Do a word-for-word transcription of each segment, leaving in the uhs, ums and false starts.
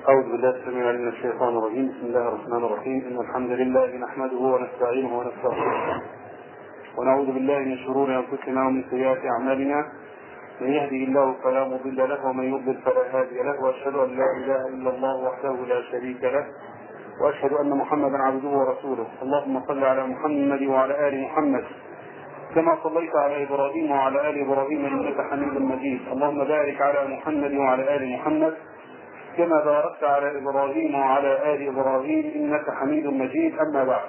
أعوذ بالله السميع العليم من الشيطان الرجيم. بسم الله الرحمن الرحيم. إن الحمد لله نحمده ونستعينه ونستغفره ونعوذ بالله من شرور أنفسنا ومن سيئات أعمالنا. من يهده الله فلا مضل له ومن يضلل فلا هادي له، وأشهد أن لا إله إلا الله وحده لا شريك له، وأشهد أن محمدا عبده ورسوله. اللهم صل على محمد وعلى آل محمد كما صليت على إبراهيم وعلى آل إبراهيم إنك حميد مجيد. اللهم بارك على محمد وعلى آل محمد كما باركت على إبراهيم وعلى آل إبراهيم إنك حميد مجيد. أما بعد،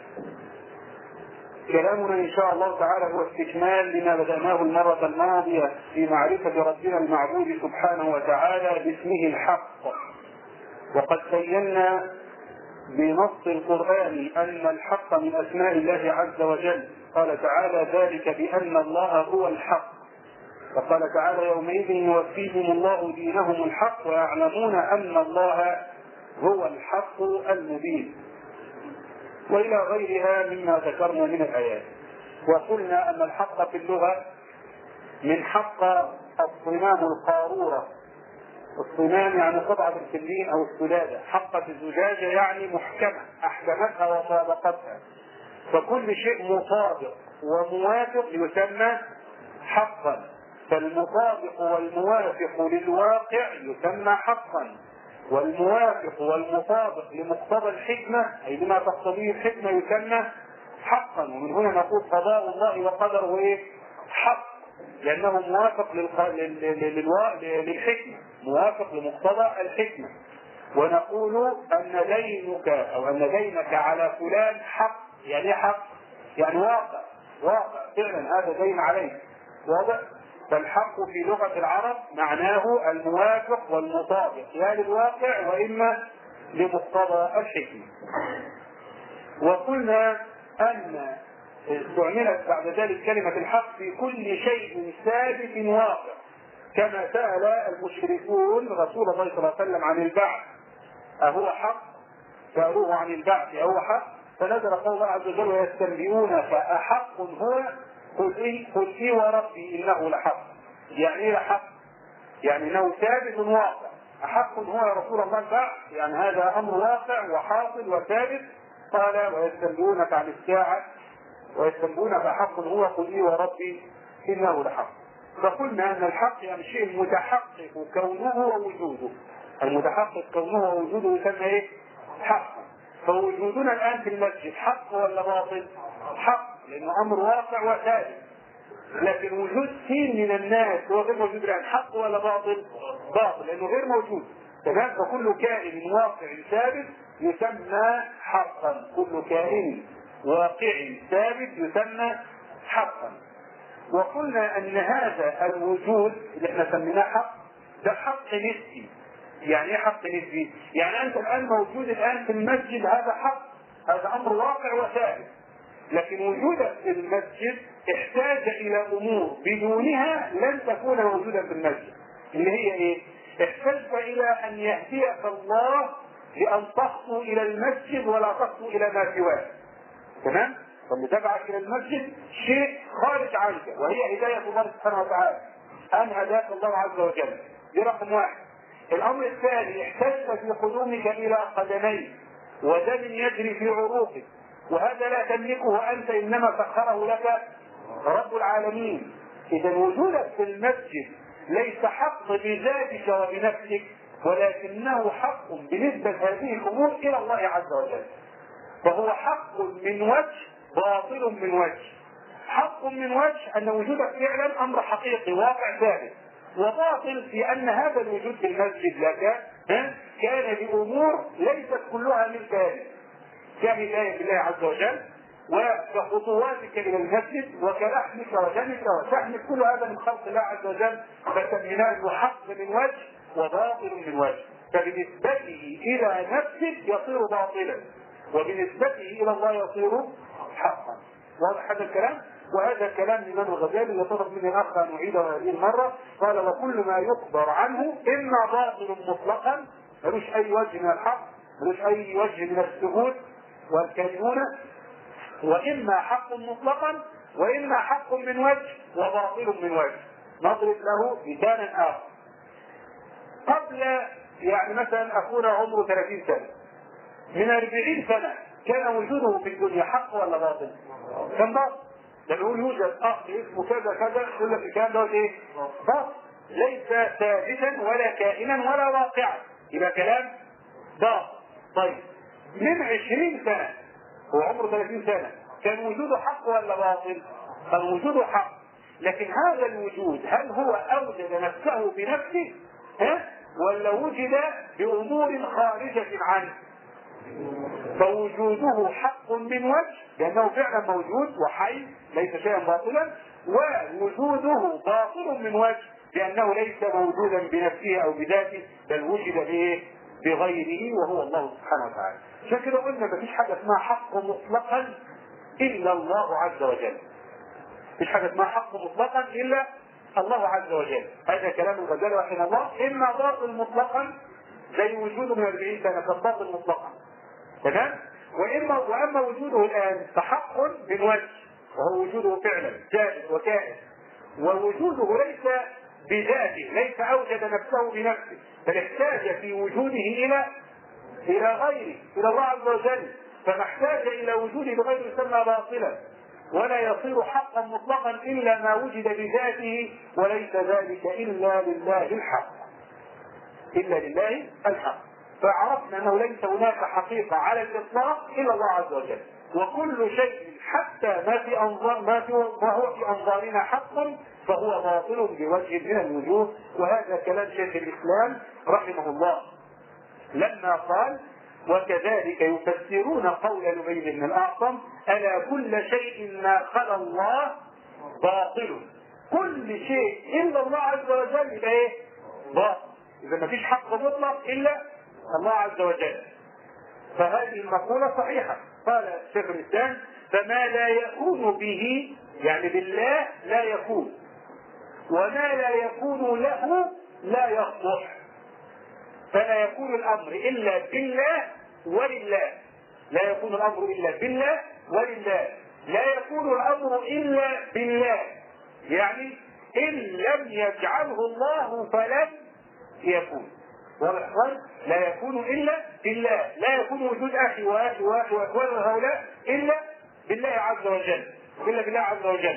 كلامنا إن شاء الله تعالى هو استكمال لما بدأناه المرة الماضية في معرفة ربنا المعبود سبحانه وتعالى باسمه الحق. وقد بينا بنص القرآن أن الحق من أسماء الله عز وجل. قال تعالى: ذلك بأن الله هو الحق. وقال تعالى: يومئذ يوفيهم الله دينهم الحق ويعلمون أن الله هو الحق المبين، وإلى غيرها مما ذكرنا من الآيات. وقلنا أن الحق في اللغة من حق الصمام القارورة. الصمام يعني قطعة الفلين أو السلالة. حقة الزجاجة يعني محكمة، أحكمتها وطابقتها. فكل شيء مطابق وموافق يسمى حقا. فالمطابق والموافق للواقع يسمى حقا، والموافق والمطابق لمقتضى الحكمة أي لما تقتضيه الحكمة يسمى حقا. ومن هنا نقول قضاء الله وقدره ايه؟ حق، لأنه موافق للق... لل... للو... للحكمة، موافق لمقتضى الحكمة. ونقول أن دينك أو أن دينك على فلان حق. يعني ايه حق؟ يعني واقع، واقع فعلا هذا دين عليك، واضح؟ فالحق في لغة العرب معناه الموافق والمطابق، يا للواقع وإما لمقتضى الحكمة. وقلنا أن استعملت بعد ذلك كلمة الحق في كل شيء ثابت واقع، كما سأل المشركون رسول الله صلى الله عليه وسلم عن البعث: أهو حق؟ سألوه عن البعث أهو حق؟ فنزل قول الله عز وجل: ويستنبئونك أحق هو؟ قل إيه قل إيه وربي إنه لحق. يعني إيه لحق؟ يعني إنه ثابت واقع. أحق هو يا رسول الله البعث؟ يعني هذا أمر واقع وحاصل وثابت. قال: ويستنبئونك عن الساعة ويستنبئونك أحق هو؟ قل إيه وربي إنه لحق. فقلنا أن الحق يعني شيء متحقق كونه ووجوده. المتحقق كونه ووجوده يسمى إيه؟ حق. فوجودنا الآن في المسجد حق ولا باطل؟ حق، لأنه أمر واقع وثابت. لكن وجود كثير من الناس هو غير موجود الآن، حق ولا باطل؟ باطل، لأنه غير موجود. تمام؟ فكل كائن واقع ثابت يسمى حقا. كل كائن واقع ثابت يسمى حقا. وقلنا أن هذا الوجود اللي احنا سميناه حق ده حق نسبي. يعني ايه حق نسبي؟ يعني أنت الآن موجود الآن في المسجد، هذا حق، هذا أمر واقع وثابت. لكن وجودك في المسجد احتاج إلى أمور بدونها لن تكون موجودا في المسجد. اللي هي إيه؟ احتاج إلى أن يهديك الله لأن تخطو إلى المسجد ولا تخطو إلى ما سواه. تمام؟ فمتابعك إلى المسجد شيء خارج عنك، وهي هداية الله سبحانه وتعالى، أن هداك الله عز وجل. دي رقم واحد. الأمر الثاني: احتجت في قدومك إلى قدميك ودم يجري في عروقك، وهذا لا تملكه أنت، إنما سخره لك رب العالمين. إذا وجودك في المسجد ليس حق بذاتك وبنفسك، ولكنه حق بنسبة هذه الأمور إلى الله عز وجل. فهو حق من وجه، باطل من وجه. حق من وجه أن وجودك فعلا أمر حقيقي واقع ثابت، وباطل في أن هذا الوجود في المسجد لك كان بأمور ليست كلها من ذلك، كهداية بالله عز وجل، وكخطواتك إلى المسجد، وكلحمك ودمك وشحمك، كل هذا من خلق الله عز وجل. فسميناه حق من وجه وباطل من وجه. فبنسبته إلى نفسك يصير باطلا، وبنسبته إلى الله يصير حقا. واضح هذا الكلام؟ وهذا كلام الإمام الغزالي اللي طلب مني الأخ أن أعيده هذه المرة. قال: وكل ما يخبر عنه إما باطل مطلقا ملوش أي وجه من الحق، ملوش أي وجه من الثبوت والكينونة، وإما حق مطلقا وإما حق من وجه وباطل من وجه. نضرب له مثالا آخر. قبل يعني مثلا اخونا عمره ثلاثين سنه، من أربعين سنه كان وجوده في الدنيا حق ولا باطل؟ كان باطل. لما يقول يوجد اخ اسمه كذا كذا يقول لك الكلام ده ايه؟ باطل، ليس ثابتا ولا كائنا ولا واقعا، يبقى كلام باطل. طيب من عشرين سنه هو عمره ثلاثين سنه كان وجوده حق ولا باطل؟ كان وجوده حق، لكن هذا الوجود هل هو اوجد نفسه بنفسه ها؟ ولا وجد بامور خارجه عنه؟ فوجوده حق من وجه لانه فعلا موجود وحي ليس شيئا باطلا، ووجوده باطل من وجه لانه ليس موجودا بنفسه او بذاته، بل وجد بايه؟ بغيره وهو الله سبحانه وتعالى. عشان كده قلنا مفيش حاجه اسمها حق مطلقا الا الله عز وجل. مفيش حاجه اسمها حق مطلقا الا الله عز وجل. هذا كلام الغزالي رحمه الله. اما باطل مطلقا زي وجوده من أربعين سنه كان باطل مطلقا، تمام؟ واما واما وجوده الان فحق من وجه وهو وجوده فعلا جائز وكائن، ووجوده ليس بذاته، ليس اوجد نفسه بنفسه، بل احتاج في وجوده الى الى غيره، الى الله عز وجل. فما احتاج الى وجوده بغيره يسمى باطلا، ولا يصير حقا مطلقا الا ما وجد بذاته، وليس ذلك الا لله الحق، الا لله الحق. فعرفنا انه ليس هناك حقيقه على الاطلاق الا الله عز وجل، وكل شيء حتى ما في انظار ما في ما هو في انظارنا حق فهو باطل بوجه من الوجوه. وهذا كلام شيخ الاسلام رحمه الله لما قال: وكذلك يفسرون قول لبيد بن الاعصم: الا كل شيء ما خلا الله باطل. كل شيء الا الله عز وجل يبقى ايه؟ باطل. اذا ما فيش حق مطلق الا الله عز وجل. فهذه المقولة صحيحة. قال شيخ الإسلام: فما لا يكون به يعني بالله لا يكون، وما لا يكون له لا يصلح. فلا يكون الأمر إلا بالله ولله، لا يكون الأمر إلا بالله ولله، لا يكون الأمر إلا بالله، يعني إن لم يجعله الله فلن يكون. والإخوان لا يكون إلا بالله، لا يكون وجود أخي وأخي وأخي وأخوان هؤلاء إلا بالله عز وجل، إلا بالله عز وجل.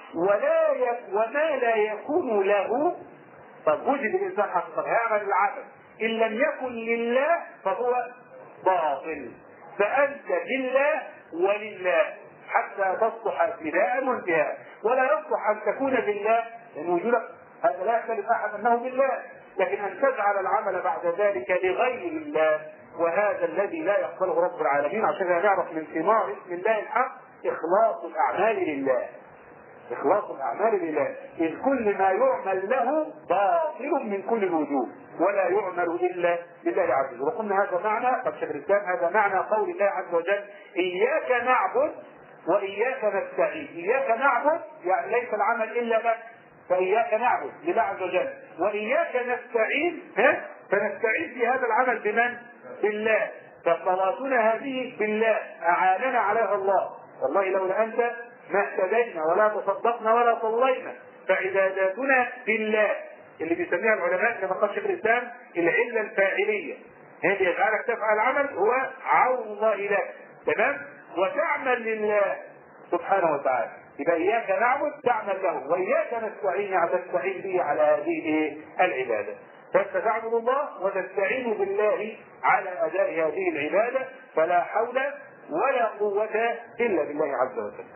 ولا ي... وما لا يكون له، طب وجد الإنسان حقا هيعمل العمل، إن لم يكن لله فهو باطل. فأنت بالله ولله حتى تصلح ابتداء وانتهاء، ولا يصلح أن تكون بالله لأن وجودك هذا لا يختلف أحد أنه بالله، لكن أن تجعل العمل بعد ذلك لغير الله، وهذا الذي لا يقبله رب العالمين. عشان نعرف من ثمار اسم الله الحق إخلاص الأعمال لله، إخلاص الأعمال لله، إذ كل ما يعمل له باطل من كل الوجوه ولا يعمل إلا لله عز وجل. وقلنا هذا معنى قد شيخ الإسلام هذا معنى قول الله عز وجل: إياك نعبد وإياك نستعين. إياك نعبد يعني ليس العمل إلا لك، فإياك نعبد لله عز وجل، وإياك نستعين ها فنستعين في هذا العمل بمن؟ بالله. فصلاتنا هذه بالله، أعاننا عليها الله، والله لولا أنت ما اهتدينا ولا تصدقنا ولا صلينا. فعباداتنا بالله اللي بيسميها العلماء كما قال شيخ الإسلام العلة الفاعلية، هذه يجعلك تفعل العمل هو عون الله لك، تمام؟ وتعمل لله سبحانه وتعالى. يبقى إياك نعبد تعمل له، وإياك نستعين يعني تستعين به على هذه العبادة. فأنت تعبد الله وتستعين بالله على أداء هذه العبادة، فلا حول ولا قوة إلا بالله عز وجل.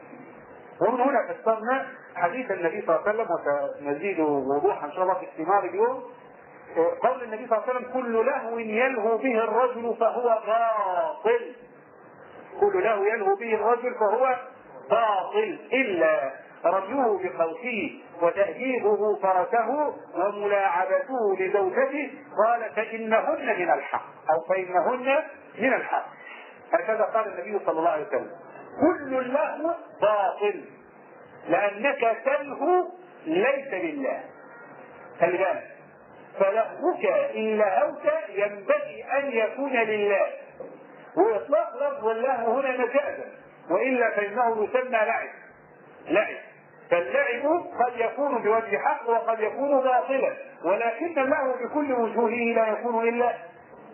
ومن هنا فسرنا حديث النبي صلى الله عليه وسلم، وسنزيد وضوحا إن شاء الله في استمار اليوم. قول النبي صلى الله عليه وسلم: كل لهو يلهو به الرجل فهو باطل. كل لهو يلهو به الرجل فهو باطل إلا رميه بقوسه وتأديبه فرسه وملاعبته لزوجته، قال: فإنهن من الحق، أو فإنهن من الحق. هكذا قال النبي صلى الله عليه وسلم: كل اللهو باطل لأنك تلهو ليس لله. خلي بالك، فلهوك إن لهوت ينبغي أن يكون لله. وإطلاق لفظ اللهو هنا مجازا، وإلا فإنه يسمى لعب. لعب فاللعب قد يكون بوجه حق وقد يكون باطلا، ولكن اللهو بكل وجوهه لا يكون إلا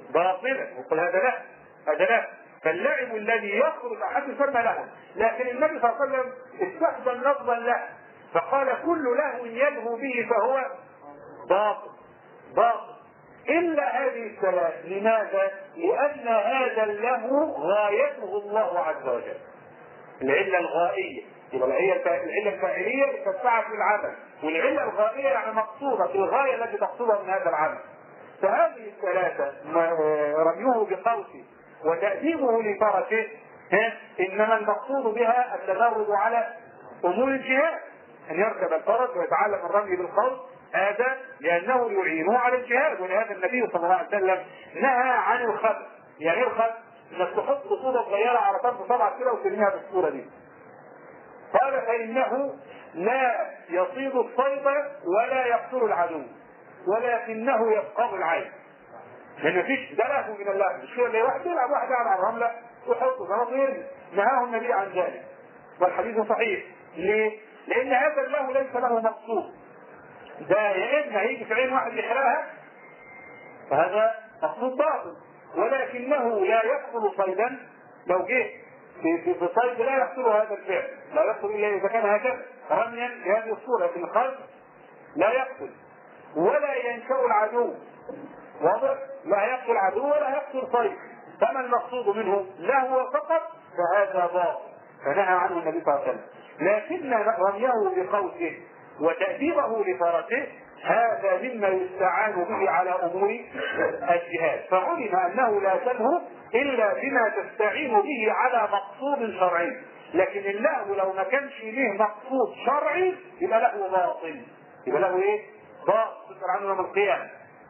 باطلا، وقل هذا لا هذا لا. فاللعب الذي يخرج احد يسمى له، لكن النبي صلى الله عليه وسلم استخدم لفظا له، فقال كل لهو يلهو به فهو باطل باطل الا هذه الثلاث. لماذا؟ لان هذا اللهو غايته الله عز وجل، العله الغائيه. يبقى العله الفاعليه تدفعها في العمل، والعله الغائيه يعني مقصوده في الغايه التي تقصدها من هذا العمل. فهذه الثلاثه رميه بقوسه وتأديبه لفرسه انما المقصود بها التدرب على امور الجهاد، ان يركب الفرس ويتعلم الرمي بالقوس، هذا لانه يعينه على الجهاد. ولهذا النبي صلى الله عليه وسلم نهى عن الخبث. يعني ايه الخبث؟ انك تحط صوره صغيره على طرف صبعك كده وترميها بالصوره دي. قال فانه لا يصيد الصيد ولا يقتل العدو ولكنه يفقد العين. لان مفيش دلف من اللهو، مش كده؟ واحد يلعب واحد يلعب على الرمله ويحط ضربين، نهاه النبي عن ذلك والحديث صحيح. ليه؟ لان هذا اللهو ليس له مقصود. ده يا اما هيجي في عين واحد يحرقها فهذا مقصود باطل، ولكنه لا يقتل صيدا. لو جه في في في صيد لا يقتل هذا الفعل، لا يقتل الا اذا كان هكذا رميا بهذه الصوره. في الخلق لا يقتل ولا ينشأ العدو، واضح؟ لا يقتل العدو ولا يقتل صيد. فما المقصود منه؟ لهو فقط، فهذا باطل، فنهى عنه النبي صلى الله عليه وسلم. لكن رميه بقوسه وتأديبه لفرسه هذا مما يستعان به على امور الجهاد. فعلم انه لا تلهو الا بما تستعين به على مقصود شرعي. لكن اللهو لو ما كانش له مقصود شرعي يبقى له باطل، يبقى له ايه؟ باطل تسأل عنه يوم القيامه.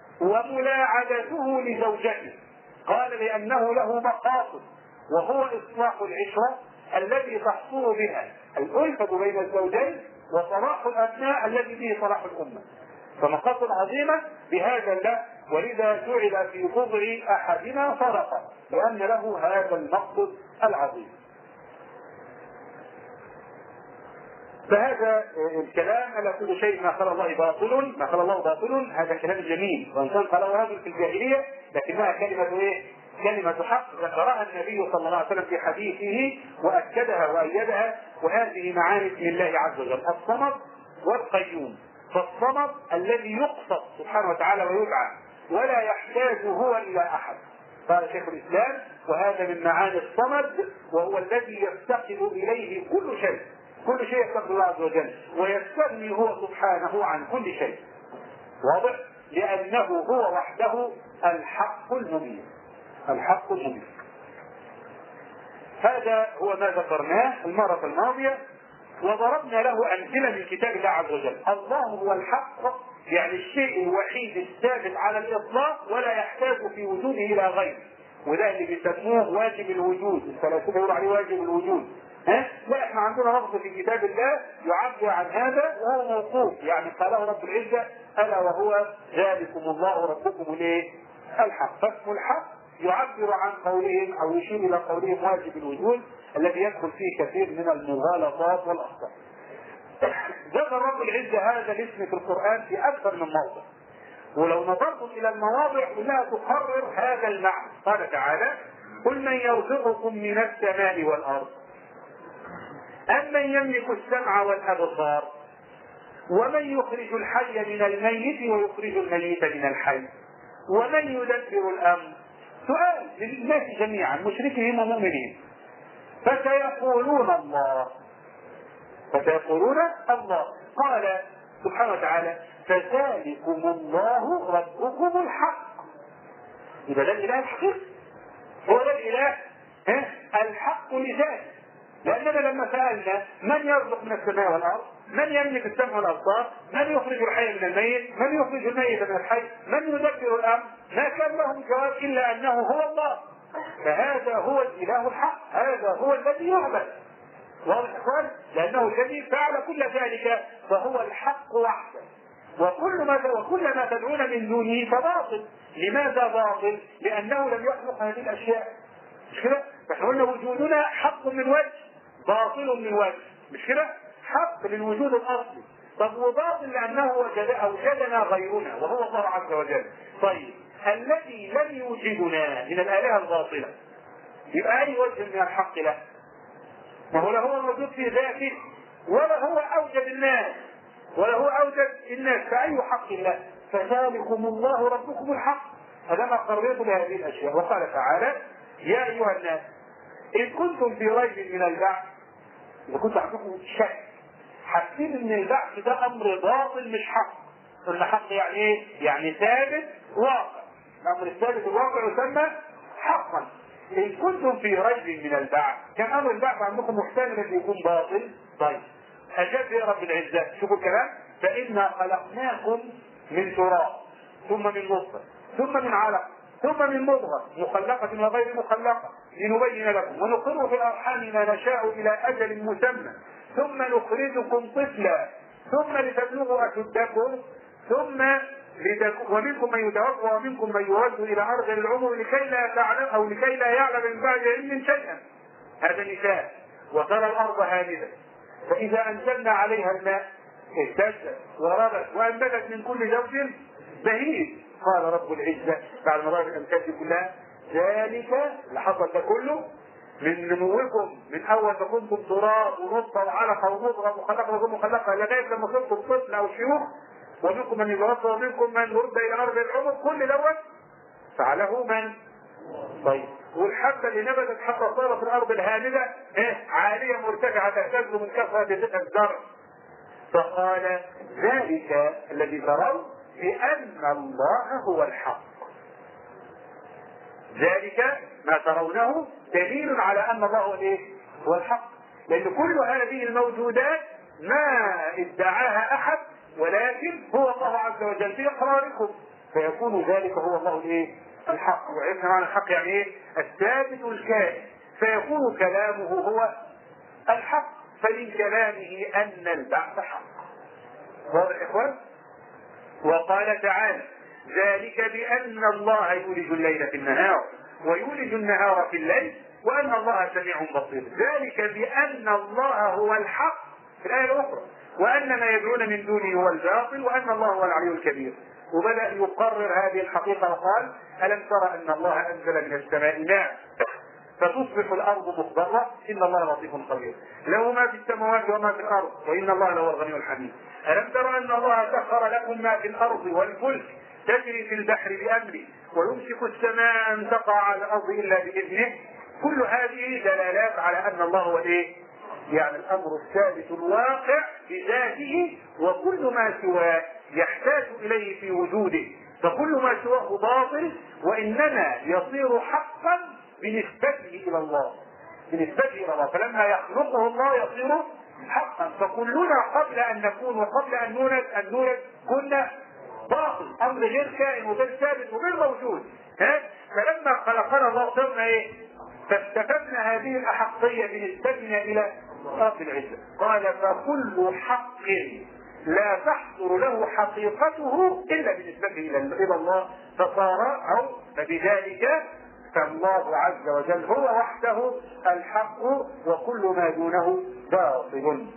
وملاعبته لزوجته قال لانه له مقاصد، وهو اصلاح العشره التي تحصل بها الألفة بين الزوجين وصلاح الابناء الذي به صلاح الامه. فمقاصد عظيمه بهذا الله، ولذا جعل في بضع احدنا صدقه لان له هذا المقصد العظيم. فهذا الكلام على كل شيء ما خلق الله باطل، ما خلق الله باطل، هذا كلام جميل، وان كان قاله رجل في الجاهليه لكنها كلمه ايه؟ كلمه حق ذكرها النبي صلى الله عليه وسلم في حديثه واكدها وايدها. وهذه معاني اسم الله عز وجل الصمد والقيوم. فالصمد الذي يقصد سبحانه وتعالى ويدعى ولا يحتاج هو الى احد، قال شيخ الاسلام، وهذا من معاني الصمد، وهو الذي يفتقد اليه كل شيء، كل شيء يفتقد الله عز وجل ويستغني هو سبحانه عن كل شيء. واضح؟ لانه هو وحده الحق المبين، الحق المبين. هذا هو ما ذكرناه المرة الماضية، وضربنا له أمثلة من كتاب الله عز وجل. الله هو الحق، يعني الشيء الوحيد الثابت على الإطلاق ولا يحتاج في وجوده إلى غيره، وده اللي بيسموه واجب الوجود، الفلاسفة يقولوا عليه واجب الوجود. ها؟ لا، احنا عندنا لفظ في كتاب الله يعبر عن هذا وهو موقوف، يعني قاله رب العزة ألا وهو ذلكم الله ربكم الايه؟ الحق. فاسم الحق يعبر عن قولهم او يشير الى قولهم واجب الوجود الذي يدخل فيه كثير من المغالطات والاخطاء. ذكر رب العزة هذا الاسم في القرآن في اكثر من موضع، ولو نظرتم الى المواضع كلها تقرر هذا المعنى. قال تعالى: قل من يرزقكم من السماء والارض أمن يملك السمع والابصار ومن يخرج الحي من الميت ويخرج الميت من الحي ومن يدبر الامر. سؤال للناس جميعا مشركين ومؤمنين. فسيقولون الله، فسيقولون الله. قال سبحانه وتعالى: فذلكم الله ربكم الحق. يبقى ده الاله الحقيقي، هو ده الاله الحق لذاته. لاننا لما سالنا من يرزق من السماء والارض، من يملك السمع والابصار، من يخرج الحي من الميت، من يخرج الميت من الحي، من يدبر الامر، ما كان لهم جواب الا انه هو الله. فهذا هو الاله الحق، هذا هو الذي يعبد. واضح يا اخوان؟ لانه الذي فعل كل ذلك فهو الحق وحده، وكل ما وكل ما تدعون من دونه فباطل. لماذا باطل؟ لانه لم يخلق هذه الاشياء، مش كده؟ فاحنا قلنا وجودنا حق من وجه، باطل من وجه، مش كده؟ حق للوجود الاصلي، طب وباطل لانه وجد اوجدنا غيرنا وهو الله عز وجل. طيب الذي لم يوجدنا من الآلهة الباطلة. يبقى أي وجه من الحق له؟ ما هو لا هو موجود في ذاته ولا هو أوجد الناس ولا هو أوجد الناس، فأي حق له؟ فذلكم الله ربكم الحق. هذا ما قررت لهذه الأشياء. وقال تعالى: يا أيها الناس إن كنتم في ريب من البعث، إذا كنتم عندكم شك حاسين إن البعث ده أمر باطل مش حق. قلنا حق يعني إيه؟ يعني ثابت واقع. الأمر الثابت الواقع يسمى حقا. إن كنتم في ريب من البعث، كان أمر البعث عندكم محتمل أن يكون باطل. طيب أجاب يا رب العزة، شوفوا الكلام: فإنا خلقناكم من تراب ثم من نطفة ثم من علق ثم من مضغة مخلقة وغير مخلقة لنبين لكم ونقر في الأرحام ما نشاء إلى أجل مسمى ثم نخرجكم طفلا ثم لتبلغوا أشدكم ثم ومنكم من يتوفى ومنكم من يرد إلى أرض العمر لكي لا تعلم أو لكي لا يعلم من بعد علم شيئا. هذا مثال. وترى الأرض هامدة فإذا أنزلنا عليها الماء اهتزت وربت وأنبتت من كل زوج بهيج. قال رب العزة بعد ما ضرب الأمثال دي كلها: ذلك اللي حصل ده كله من نموكم من أول ما كنتم تراب ونطفة وعلقة ومضغة مخلقة وغير مخلقة لغاية لما صرتم طفل أو شيوخ، ومنكم من يتوفى ومنكم من يرد إلى أرض العمر، كل دوت فعله من؟ طيب والحبة اللي نبتت حتى صارت في الأرض الهامدة إيه؟ عالية مرتفعة تهتز من كثرة الزرع. فقال: ذلك الذي ترون بأن الله هو الحق. ذلك ما ترونه دليل على أن الله هو الايه؟ هو الحق. لأن كل هذه الموجودات ما ادعاها أحد، ولكن هو الله عز وجل في إقراركم، فيكون ذلك هو الله الايه؟ الحق. وعرفنا معنى الحق يعني ايه؟ الثابت الكائن، فيكون كلامه هو الحق، فمن كلامه أن البعث حق. واضح يا إخوان؟ وقال تعالى: ذلك بأن الله يولج الليل في النهار ويولج النهار في الليل وأن الله سميع بصير. ذلك بأن الله هو الحق في الآية الأخرى، وأن ما يدعون من دونه هو الباطل وأن الله هو العلي الكبير. وبدأ يقرر هذه الحقيقة وقال: ألم ترى أن الله أنزل من السماء ماء فتصبح الأرض مخضرة إن الله لطيف خبير له ما في السماوات وما في الأرض وإن الله لهو الغني الحميد. ألم ترى أن الله سخر لكم ما في الأرض والفلك تجري في البحر بأمره ويمسك السماء أن تقع على الأرض إلا بإذنه. كل هذه دلالات على أن الله هو إيه؟ يعني الأمر الثابت الواقع بذاته، وكل ما سواه يحتاج إليه في وجوده، فكل ما سواه باطل وإنما يصير حقا بنسبته إلى الله بنسبته إلى الله فلما يخلقه الله يصير حقا. فكلنا قبل أن نكون وقبل أن نولد أن نولد كنا باطل، أمر غير كائن وغير ثابت وغير موجود. ها؟ فلما خلقنا الله صرنا إيه؟ فاستفدنا هذه الأحقية بنسبتنا إلى رب العزة. قال: فكل حق لا تحصل له حقيقته إلا بنسبته إلى الله فصار أو فبذلك فالله عز وجل هو وحده الحق وكل ما دونه باطل.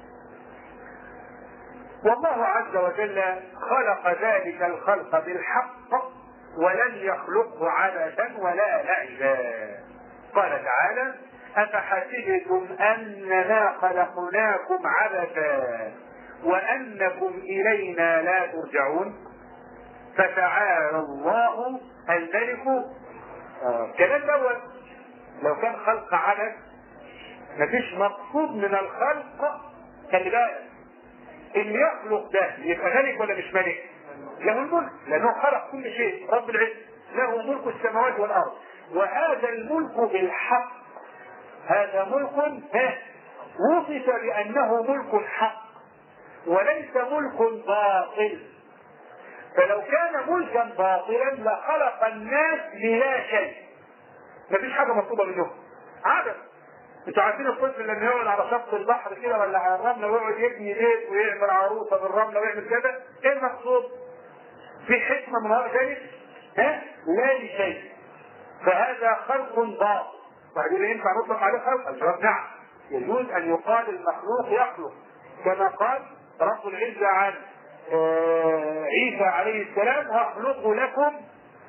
والله عز وجل خلق ذلك الخلق بالحق ولن يخلقه عبثا ولا لعبا. قال تعالى: أفحسبتم أننا خلقناكم عبثا وأنكم إلينا لا ترجعون فتعالى الله الملك. آه. كلام الأول لو كان خلق عبث مفيش مقصود من الخلق. خلي بالك اللي يخلق ده يبقى ملك ولا مش ملك؟ له الملك لأنه خلق كل شيء. رب العزة له ملك السماوات والأرض، وهذا الملك بالحق. هذا ملك وصف بأنه ملك حق وليس ملك باطل. فلو كان ملكا باطلا لخلق الناس بلا شيء، مفيش حاجة مطلوبة منهم. عدم. انتوا عارفين الطفل لما يقعد على شط البحر كده ولا على الرمله ويقعد يبني بيت ويعمل عروسه بالرمله ويعمل كده، ايه المقصود؟ في حكمه من وراء ذلك؟ ها؟ لا لشيء. فهذا خلق باطل. وبعدين ينفع نطلق عليه خلق؟ الجواب نعم، يجوز ان يقال المخلوق يخلق، كما قال رب العزه عن عيسى عليه السلام: واخلق لكم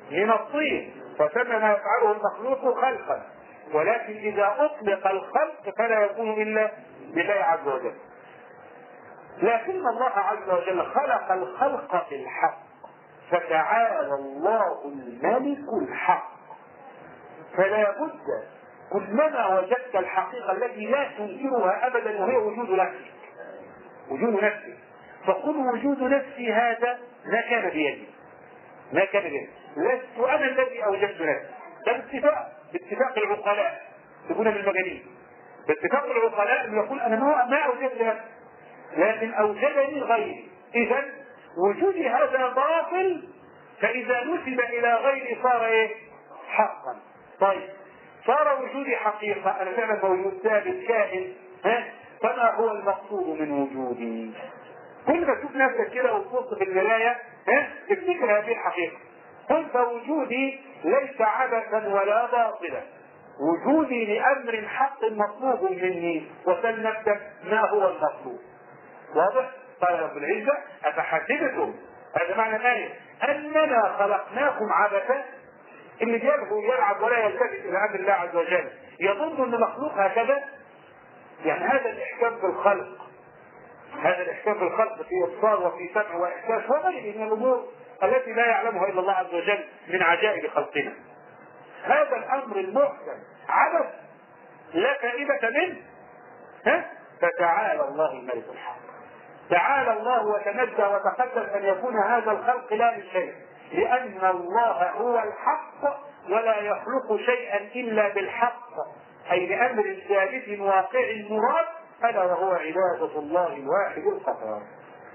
من الطين، فسمى ما يفعله المخلوق خلقا، ولكن إذا أطلق الخلق فلا يكون إلا بالله عز وجل. لكن الله عز وجل خلق الخلق بالحق، فتعالى الله الملك الحق. فلا بد كلما وجدت الحقيقة التي لا تنكرها أبدا وهي وجود نفسك، وجود نفسك، فقل وجود نفسي هذا ما كان بيدي، ما كان بيدي، لست أنا الذي أوجدت نفسي. ده باتفاق باتفاق العقلاء، تكون من المجانين، باتفاق العقلاء أن يقول أنا ما أوجدت نفسي لكن أوجدني غيري. إذا وجودي هذا باطل، فإذا نسب إلى غيري صار إيه؟ حقا. طيب صار وجودي حقيقة، أنا فعلا موجود ثابت كائن، ها؟ فما هو المقصود من وجودي؟ كل ما تشوف نفسك كده وتبص في المراية، ها؟ افتكر هذه الحقيقة. قل فوجودي ليس عبثا ولا باطلا، وجودي لأمر حق مطلوب مني، وسل نفسك ما هو المطلوب. واضح؟ قال رب العزة أفحسبتم، هذا معنى الآية، أننا خلقناكم عبثا. اللي بيلهو يلعب ولا يلتفت إلى أمر الله عز وجل يظن أن مخلوق هكذا. يعني هذا الإحكام في الخلق، هذا الإحكام في الخلق في إبصار وفي سمع وإحساس وغيره من الأمور التي لا يعلمها إلا الله عز وجل من عجائب خلقنا. هذا الأمر المحكم عبث لا فائدة منه، ها؟ فتعالى الله الملك الحق. تعالى الله وتنزه وتقدس أن يكون هذا الخلق لا لشيء، لأن الله هو الحق ولا يخلق شيئا إلا بالحق، أي لأمر ثابت واقع مراد، ألا وهو عبادة الله الواحد القهار.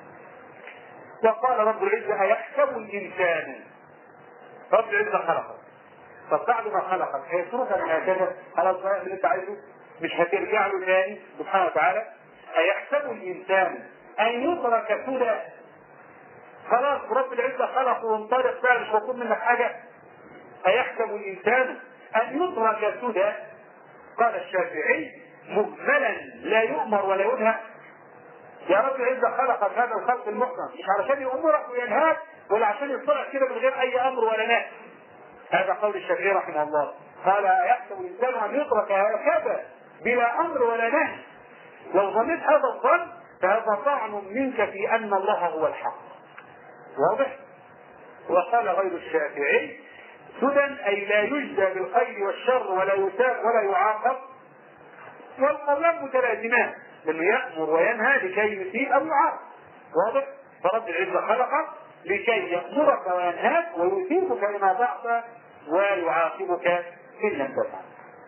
وقال رب العزة أيحسب الإنسان، رب العزة خلقه، طب بعد ما خلقك هيتركك هكذا خلاص بقى اللي انت عايزه مش هترجع له ثاني سبحانه وتعالى؟ أيحسب الإنسان أن يترك سدى؟ خلاص رب العزة خلقه وانطلق بقى مش مطلوب منك حاجة. أيحسب الإنسان أن يترك سدى؟ قال الشافعي مهملا لا يؤمر ولا ينهى. يا رب العزة خلقك هذا الخلق المحكم مش علشان يأمرك وينهاك ولا عشان يطلع كده من غير أي أمر ولا نهي. هذا قول الشافعي رحمه الله، قال يحسب الإنسان أن يترك هكذا بلا أمر ولا نهي. لو ظنيت هذا الظن فهذا طعن منك في أن الله هو الحق. واضح؟ وقال غير الشافعي سدى أي لا يجزى بالخير والشر ولا يثاب ولا يعاقب، والقولان متلازمان لأنه يأمر وينهى لكي يثيب أو يعاقب. واضح؟ فرب العزة خلقك لكي يأمرك وينهاك ويثيبك لما ضعت ويعاقبك إن لم تفعل.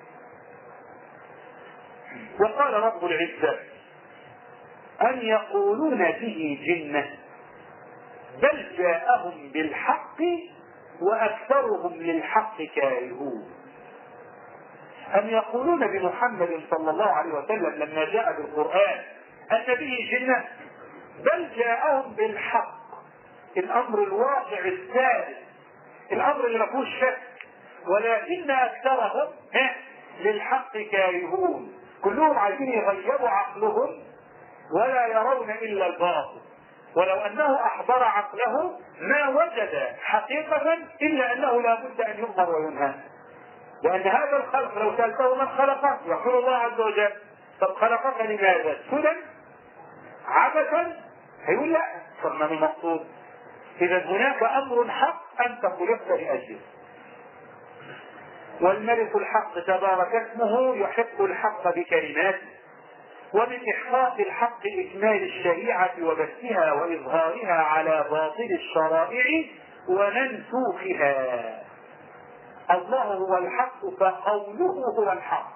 وقال رب العزة أن يقولون به جنة بل جاءهم بالحق وأكثرهم للحق كارهون. أن يقولون بمحمد صلى الله عليه وسلم لما جاء بالقرآن أن به جنة، بل جاءهم بالحق، الأمر الواقع الثابت، الأمر اللي ما فيهوش شك، ولكن أكثرهم للحق كارهون. كلهم عايزين يغيبوا عقلهم ولا يرون إلا الباطل، ولو أنه أحضر عقله ما وجد حقيقة إلا أنه لا بد أن يؤمر وينهى. لأن هذا الخلق لو سألته من خلقه يقول الله عز وجل طب خلقك لماذا؟ سدى عبثا؟ هيقول لا. طب ما المقصود؟ إذا هناك أمر حق أنت خلقت لأجله. والملك الحق تبارك اسمه يحق الحق بكلماته، ومن إحقاق الحق إكمال الشريعة وبثها وإظهارها على باطل الشرائع ومنسوخها. الله هو الحق فقوله هو الحق،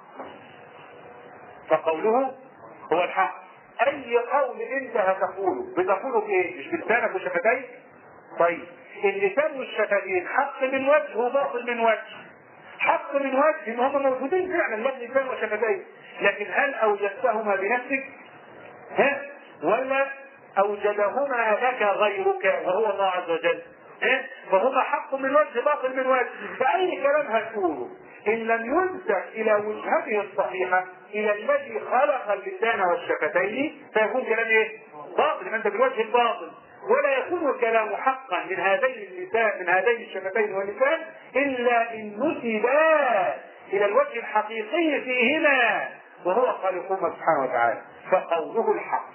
فقوله هو الحق. أي قول أنت هتقوله بتقوله بإيه؟ مش بلسانك وشفتيك؟ طيب اللسان والشفتين حق من وجه وباطل من وجه. حق من وجه ان هم موجودين فعلا لك لسان وشفتين، لكن هل اوجدتهما بنفسك؟ ها؟ ولا اوجدهما لك غيرك وهو الله عز وجل؟ ها؟ فهما حق من وجه باطل من وجه. فاي كلام هتقوله ان لم ينسب الى وجهته الصحيحه الى الذي خلق اللسان والشفتين فيكون كلام ايه؟ باطل، ما انت بالوجه الباطل. ولا يكون الكلام حقا من هذين اللسان من هذين الشفتين واللسان الا ان نسبا الى الوجه الحقيقي فيهما وهو خالقهما سبحانه وتعالى، فقوله الحق.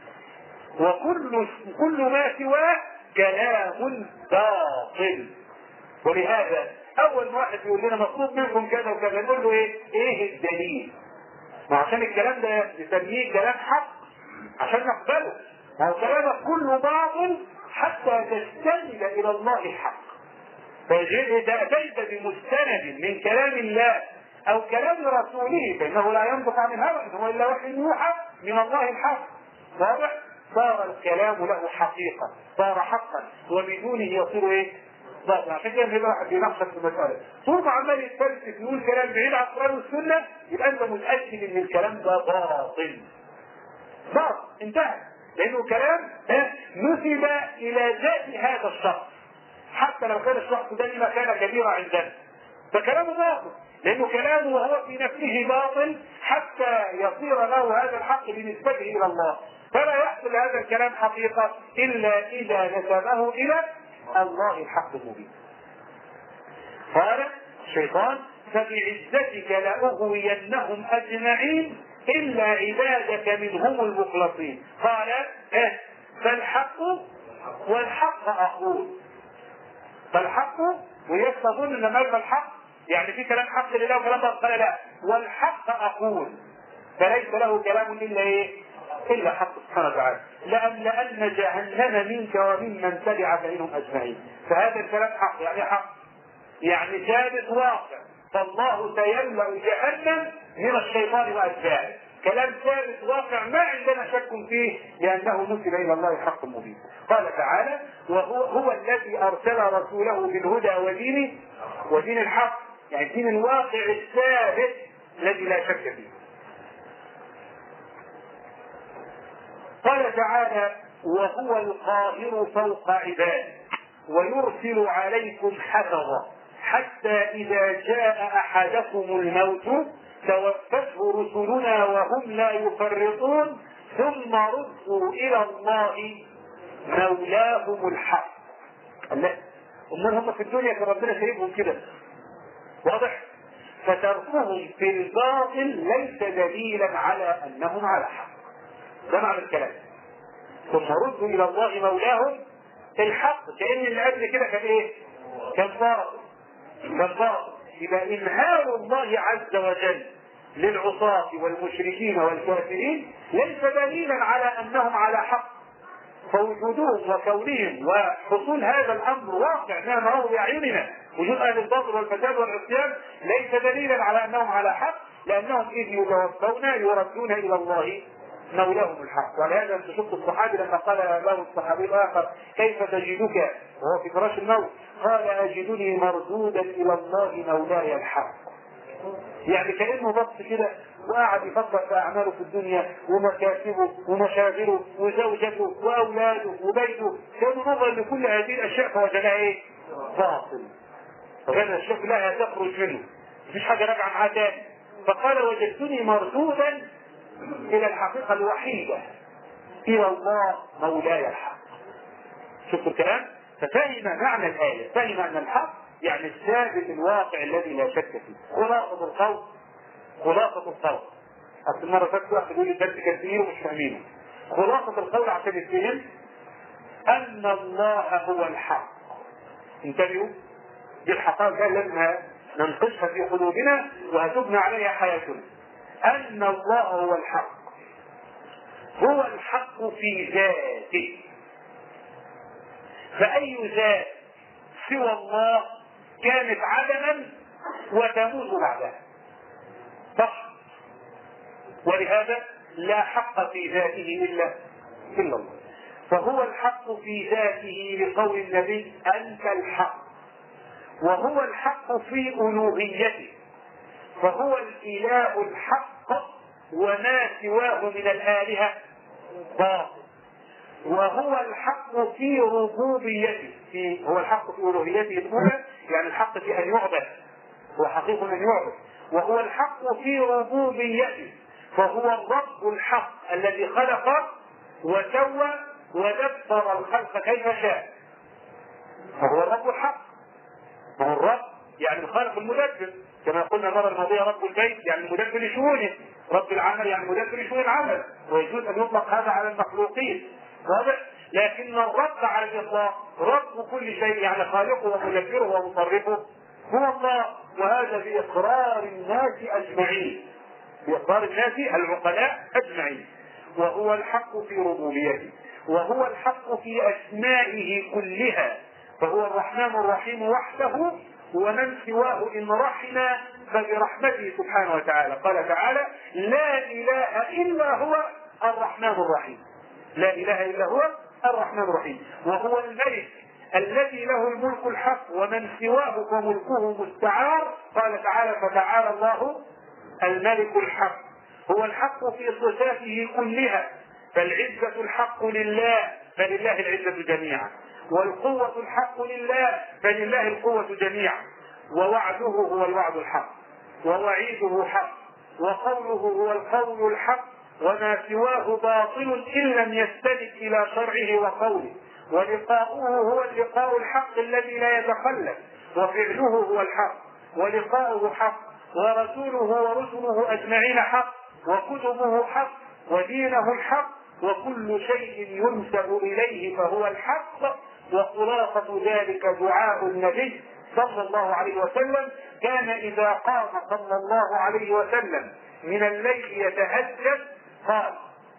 وكل كل ما سواه كلام باطل. ولهذا اول واحد يقول لنا مطلوب منكم كذا وكذا نقول له ايه؟ ايه الدليل؟ ما عشان الكلام ده نسميه كلام حق عشان نقبله. ما هو كلامك كله باطل حتى تستند الى الله الحق. فاذا اتيت بمستند من كلام الله او كلام رسوله فانه لا ينطق عن الهوى ان هو الا وحي يوحى من الله الحق. واضح؟ صار الكلام له حقيقه، صار حقا، وبدونه يصير ايه؟ باطل. عشان كده الواحد بيناقشك في المساله طول ما عمال يتفلسف يقول كلام بعيد عن القران والسنه يبقى انت متاكد ان الكلام ده باطل. باطل انتهى، لانه كلام نسب الى ذات هذا الشخص حتى لو كان الشخص ده لما كان كبيرا عندنا فكلامه باطل، لانه كلامه وهو في نفسه باطل حتى يصير له هذا الحق بنسبته الى الله. فلا يحصل هذا الكلام حقيقه الا اذا نسبه الى الله الحق المبين. قال الشيطان فبعزتك لاغوينهم اجمعين الا عبادك منهم المخلصين. قال إيه؟ فالحق والحق اقول. فالحق ويستظن ان معنى الحق يعني في كلام حق لله وكلام باطل. قال لا، والحق اقول، فليس له كلام الا ايه؟ الا حق سبحانه وتعالى. لأملأن جهنم منك وممن تبعك منهم اجمعين. فهذا الكلام حق، يعني حق يعني ثابت واقع، فالله سيملأ جهنم من الشيطان واتباعه. كلام ثابت واقع ما عندنا شك فيه لانه نسب الى الله الحق المبين. قال تعالى وهو هو الذي ارسل رسوله بالهدى ودين ودين الحق، يعني دين الواقع الثابت الذي لا شك فيه. قال تعالى وهو القاهر فوق عباده ويرسل عليكم حفظا حتى اذا جاء احدكم الموت توفته رسلنا وهم لا يفرطون ثم ردوا الى الله مولاهم الحق. لا، امال هم في الدنيا كان ربنا سايبهم كده. واضح؟ فتركهم في الباطل ليس دليلا على انهم على حق. ده معنى الكلام. ثم ردوا الى الله مولاهم الحق، كأن اللي قبل كده كان ايه؟ كان باطل. كان باطل. يبقى انهار الله عز وجل للعصاة والمشركين والكافرين ليس دليلا على انهم على حق. فوجودهم وكونهم وحصول هذا الامر واقع ما نراه باعيننا، وجود اهل الباطل والفساد والعصيان ليس دليلا على انهم على حق، لانهم اذ يتوفون يردون الى الله مولاهم الحق. ولهذا انت شفت الصحابي لما قال له الصحابي الاخر كيف تجدك وهو في فراش الموت؟ قال اجدني مردودا الى الله مولاي الحق. يعني كانه بص كده وقعد يفكر في اعماله في الدنيا ومكاسبه ومشاغله وزوجته واولاده وبيته، كان نظرا لكل هذه الاشياء فوجدها ايه؟ باطل. فكان الاشياء كلها تخرج منه، مفيش حاجه راجعه معاه تاني. فقال وجدتني مردودا الى الحقيقه الوحيده الى الله مولاي الحق. شفتوا الكلام؟ ففهم معنى الايه، فهم ان الحق يعني الثابت الواقع الذي لا شك فيه. خلاصه القول خلاصه القول اصل المره فاتت واحد يقول لي الدرس كثير ومش فاهمينه. خلاصه القول عشان يتفهم ان الله هو الحق. انتبهوا، دي الحقائق لازم ننقشها في قلوبنا وهتبنى عليها حياتنا. ان الله هو الحق، هو الحق في ذاته. فاي ذات سوى الله كانت عدما وتموت بعدها. صح؟ ولهذا لا حق في ذاته الا الا الله. فهو الحق في ذاته لقول النبي انت الحق، وهو الحق في الوهيته، فهو الاله الحق وما سواه من الالهه باطل. وهو الحق في ربوبيته، في هو الحق في الوهيته الاولى، يعني الحق في ان يعبد، هو حقيق ان يعبد. وهو الحق في ربوبيته، فهو الرب الحق الذي خلق وسوى ودبر دبر الخلق كيف شاء، فهو الرب الحق. هو الرب يعني الخالق المدبر، كما قلنا المره الماضيه رب البيت يعني المدبر لشؤونه، رب العمل يعني المدبر لشؤون العمل، ويجوز ان يطلق هذا على المخلوقين. واضح؟ لكن الرب على الاطلاق رب كل شيء يعني خالقه ومدبره ومصرفه هو الله، وهذا باقرار الناس اجمعين، باقرار الناس العقلاء اجمعين. وهو الحق في ربوبيته، وهو الحق في اسمائه كلها، فهو الرحمن الرحيم وحده، ومن سواه ان رحم فبرحمته سبحانه وتعالى. قال تعالى: لا اله الا هو الرحمن الرحيم. لا اله الا هو الرحمن الرحيم. وهو الملك الذي له الملك الحق، ومن سواه فملكه مستعار. قال تعالى: فتعالى الله الملك الحق. هو الحق في صفاته كلها، فالعزة الحق لله، فلله العزة جميعا، والقوة الحق لله، فلله القوة جميعا، ووعده هو الوعد الحق، ووعيده حق، وقوله هو القول الحق، وما سواه باطل إن لم يستند إلى شرعه وقوله، ولقاؤه هو اللقاء الحق الذي لا يتخلف، وفعله هو الحق، ولقاؤه حق، ورسوله ورسله أجمعين حق، وكتبه حق، ودينه الحق، وكل شيء ينسب إليه فهو الحق. وخلاصة ذلك دعاء النبي صلى الله عليه وسلم، كان إذا قام صلى الله عليه وسلم من الليل يتهجد قال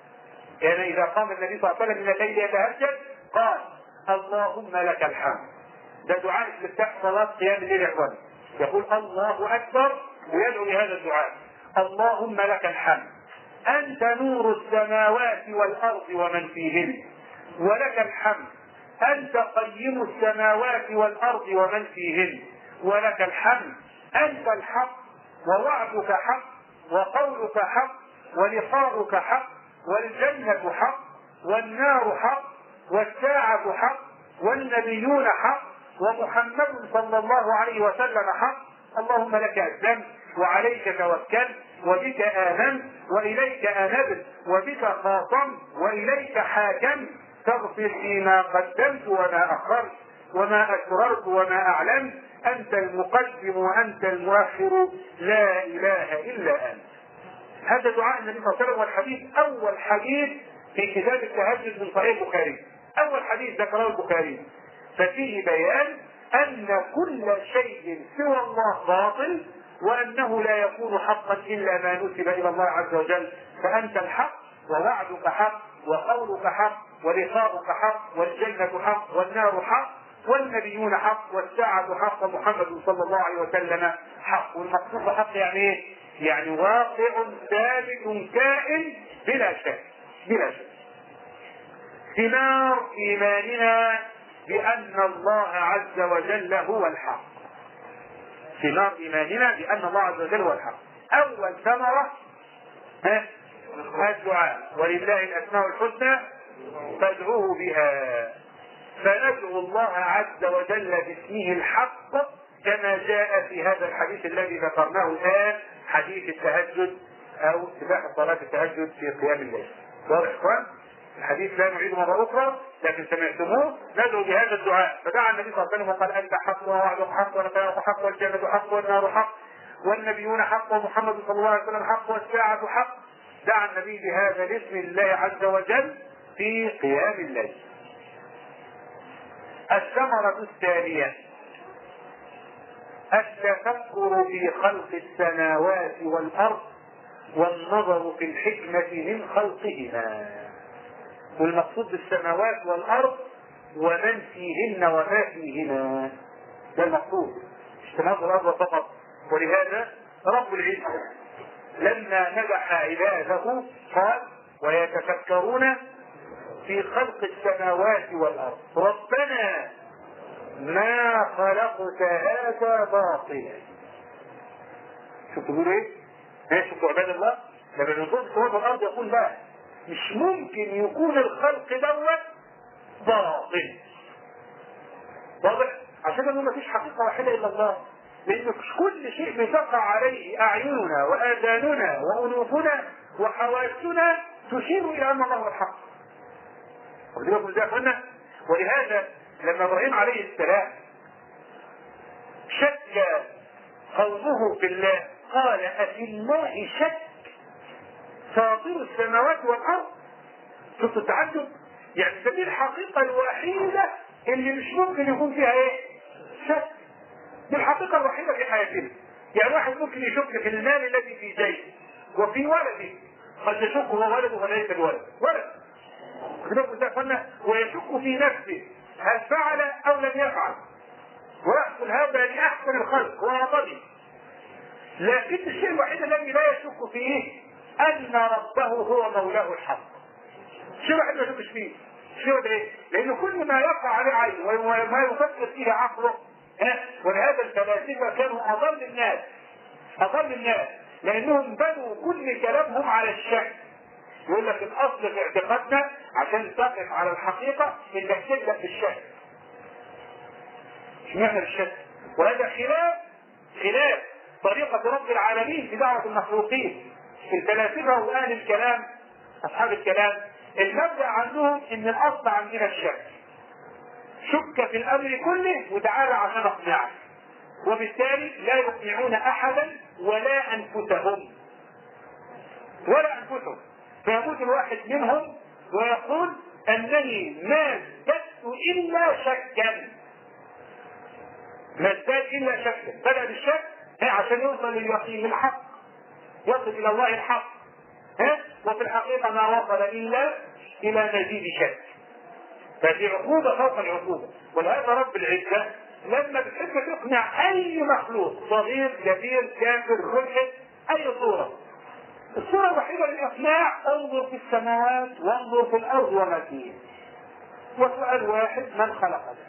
كان إذا قام النبي صلى الله عليه وسلم من الليل يتهجد قال: اللهم لك الحمد. ده دعاء استفتاح صلاة قيام الليل يا اخواني. يقول الله أكبر ويدعو بهذا الدعاء: اللهم لك الحمد، أنت نور السماوات والأرض ومن فيهن، ولك الحمد، أنت قيم السماوات والأرض ومن فيهن، ولك الحمد، أنت الحق، ووعدك حق، وقولك حق، ولقاؤك حق، والجنة حق، والنار حق، والساعة حق، والنبيون حق، ومحمد صلى الله عليه وسلم حق. اللهم لك أسلمت، وعليك توكلت، وبك آمنت، وإليك أنبت، وبك خاصمت، وإليك حاكمت. تغفر فيما قدمت وما أخرت، وما أسررت وما أعلنت، أنت المقدم وأنت المؤخر، لا إله إلا أنت. هذا دعاء النبي صلى الله عليه وسلم، والحديث أول حديث في كتاب التهجد من صحيح البخاري، أول حديث ذكره البخاري، ففيه بيان أن كل شيء سوى الله باطل، وأنه لا يكون حقا إلا ما نسب إلى الله عز وجل. فأنت الحق، ووعدك حق، وقولك حق، ولقاؤك حق، والجنة حق، والنار حق، والنبيون حق، والساعة حق، ومحمد صلى الله عليه وسلم حق. والمقصود حق يعني ايه؟ يعني واقع ثابت كائن بلا شك بلا شك. ثمار إيماننا بأن الله عز وجل هو الحق. ثمار إيماننا بأن الله عز وجل هو الحق. أول ثمرة الدعاء: ولله الأسماء الحسنى فادعوه بها. فندعو الله عز وجل باسمه الحق كما جاء في هذا الحديث الذي ذكرناه الآن، حديث التهجد أو استباحة صلاة التهجد في قيام الليل. واضح يا إخوان؟ الحديث لا نعيده مرة أخرى، لكن سمعتموه. ندعو بهذا الدعاء. فدعا النبي صلى الله عليه وسلم وقال: أنت حق، ووعدك حق، ولقاؤك حق، والجنة حق، والنار حق، والنبيون حق، ومحمد صلى الله عليه وسلم حق، والساعة حق. دعا النبي بهذا الاسم الله عز وجل في قيام الليل. الثمرة الثانية: التفكر في خلق السماوات والأرض، والنظر في الحكمة من خلقهما. والمقصود بالسماوات والأرض ومن فيهن وما فيهما، ده المقصود، مش تناظر الأرض فقط. ولهذا رب العزة لما مدح عباده قال: ويتفكرون في خلق السماوات والأرض ربنا ما خلقت هذا باطلا. شفتوا بيقولوا ايه؟ ها شفتوا عباد الله لما بنظر السماوات والأرض يقول: لا، مش ممكن يكون الخلق دوت باطل. واضح؟ عشان انه مفيش حقيقة واحدة إلا الله، لأن كل شيء بتقع عليه أعيننا وآذاننا وأنوفنا وحواسنا تشير إلى أن الله هو الحق. واخدين بالكم ازاي يا اخوانا؟ ولهذا لما ابراهيم عليه السلام شك قومه في الله قال أفي الله شك فاطر السماوات والارض. شوفوا التعجب، يعني دي الحقيقه الوحيده اللي مش ممكن يكون فيها ايه؟ شك. دي الحقيقه الوحيده في حياتنا. يعني واحد ممكن يشك في المال الذي في جيبه وفي ولده، قد يشك هو ولده وليس الولد ولد، ويشك في نفسه هل فعل او لم يفعل، ويحصل هذا لاحسن الخلق وغضبه. لكن الشيء الوحيد الذي لا يشك فيه ان ربه هو مولاه الحق. الشيء الوحيد ما يشكش فيه. الشيء ده ايه؟ لان كل ما يقع عليه عينه وما يفكر فيه عقله، ولهذا الفلاسفه كانوا اضل الناس اضل الناس لانهم بنوا كل كلامهم على الشك. يقول لك الاصل في اعتقادنا عشان تقف على الحقيقه انك تبدا بالشك. اشمعنى بالشك؟ وهذا خلاف خلاف طريقه رب العالمين في دعوه المخلوقين. الفلاسفه واهل الكلام اصحاب الكلام المبدا عندهم ان الاصل عندنا الشك. شك في الامر كله وتعالى عشان اقنعك، وبالتالي لا يقنعون احدا ولا انفسهم ولا انفسهم فيموت الواحد منهم ويقول انني ما ازددت الا شكا. ما ازداد الا شكا، بدا بالشك عشان يوصل لليقين للحق، يصل الى الله الحق، ها؟ وفي الحقيقه ما وصل الا الى مزيد شك. فهذه عقوبه فوق العقوبه. ولهذا رب العزه لما بتحب تقنع اي مخلوق صغير كبير كافر ملحد اي صوره، الصورة الوحيدة للإقناع انظر في السماوات وانظر في الأرض وما فيها، وسؤال واحد من خلق ذلك؟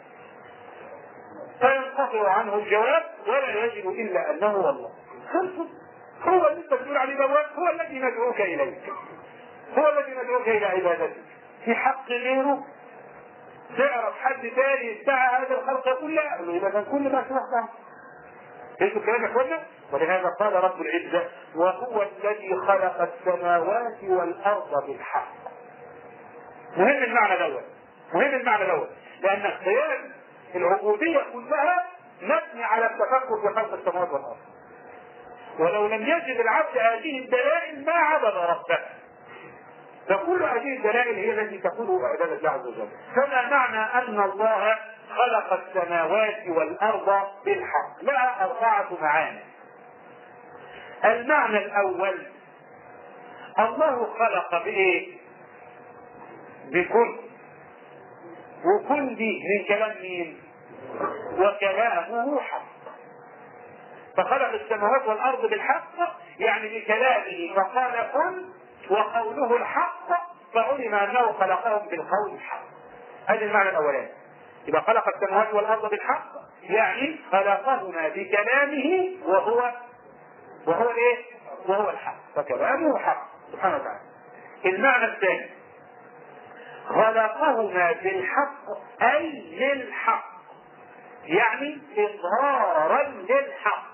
فينقطع عنه الجواب ولا يجد إلا أنه هو الله. خلص. هو اللي تقول عليه دواب، هو الذي ندعوك إليه، هو الذي ندعوك إلى عبادته. في حق غيره تعرف حد ثاني يدعى هذا الخلق يقول لا، إذا كان كل ما سمعته انتوا الكلام يا اخوانا. ولهذا قال رب العزه وهو الذي خلق السماوات والارض بالحق. مهم المعنى دوت، مهم المعنى دوت، لان قيام العبوديه كلها مبني على التفكر في خلق السماوات والارض. ولو لم يجد العبد هذه الدلائل ما عبد ربه. فكل هذه الدلائل هي التي تقوله عباده الله عز وجل. فما معنى ان الله خلق السماوات والارض بالحق؟ لها اربعه معاني. المعنى الاول الله خلق بايه؟ بكل، وكل دي من كلام مين؟ وكلامه حق. فخلق السماوات والارض بالحق يعني بكلامه فقال كن، وقوله الحق فعلم انه خلقهم بالقول الحق. هذا المعنى الاولاني. يبقى خلق السماوات والارض بالحق يعني خلقهما بكلامه وهو وهو ايه؟ وهو الحق، فكلامه حق سبحانه وتعالى. المعنى الثاني خلقهما بالحق اي للحق، يعني اظهارا للحق.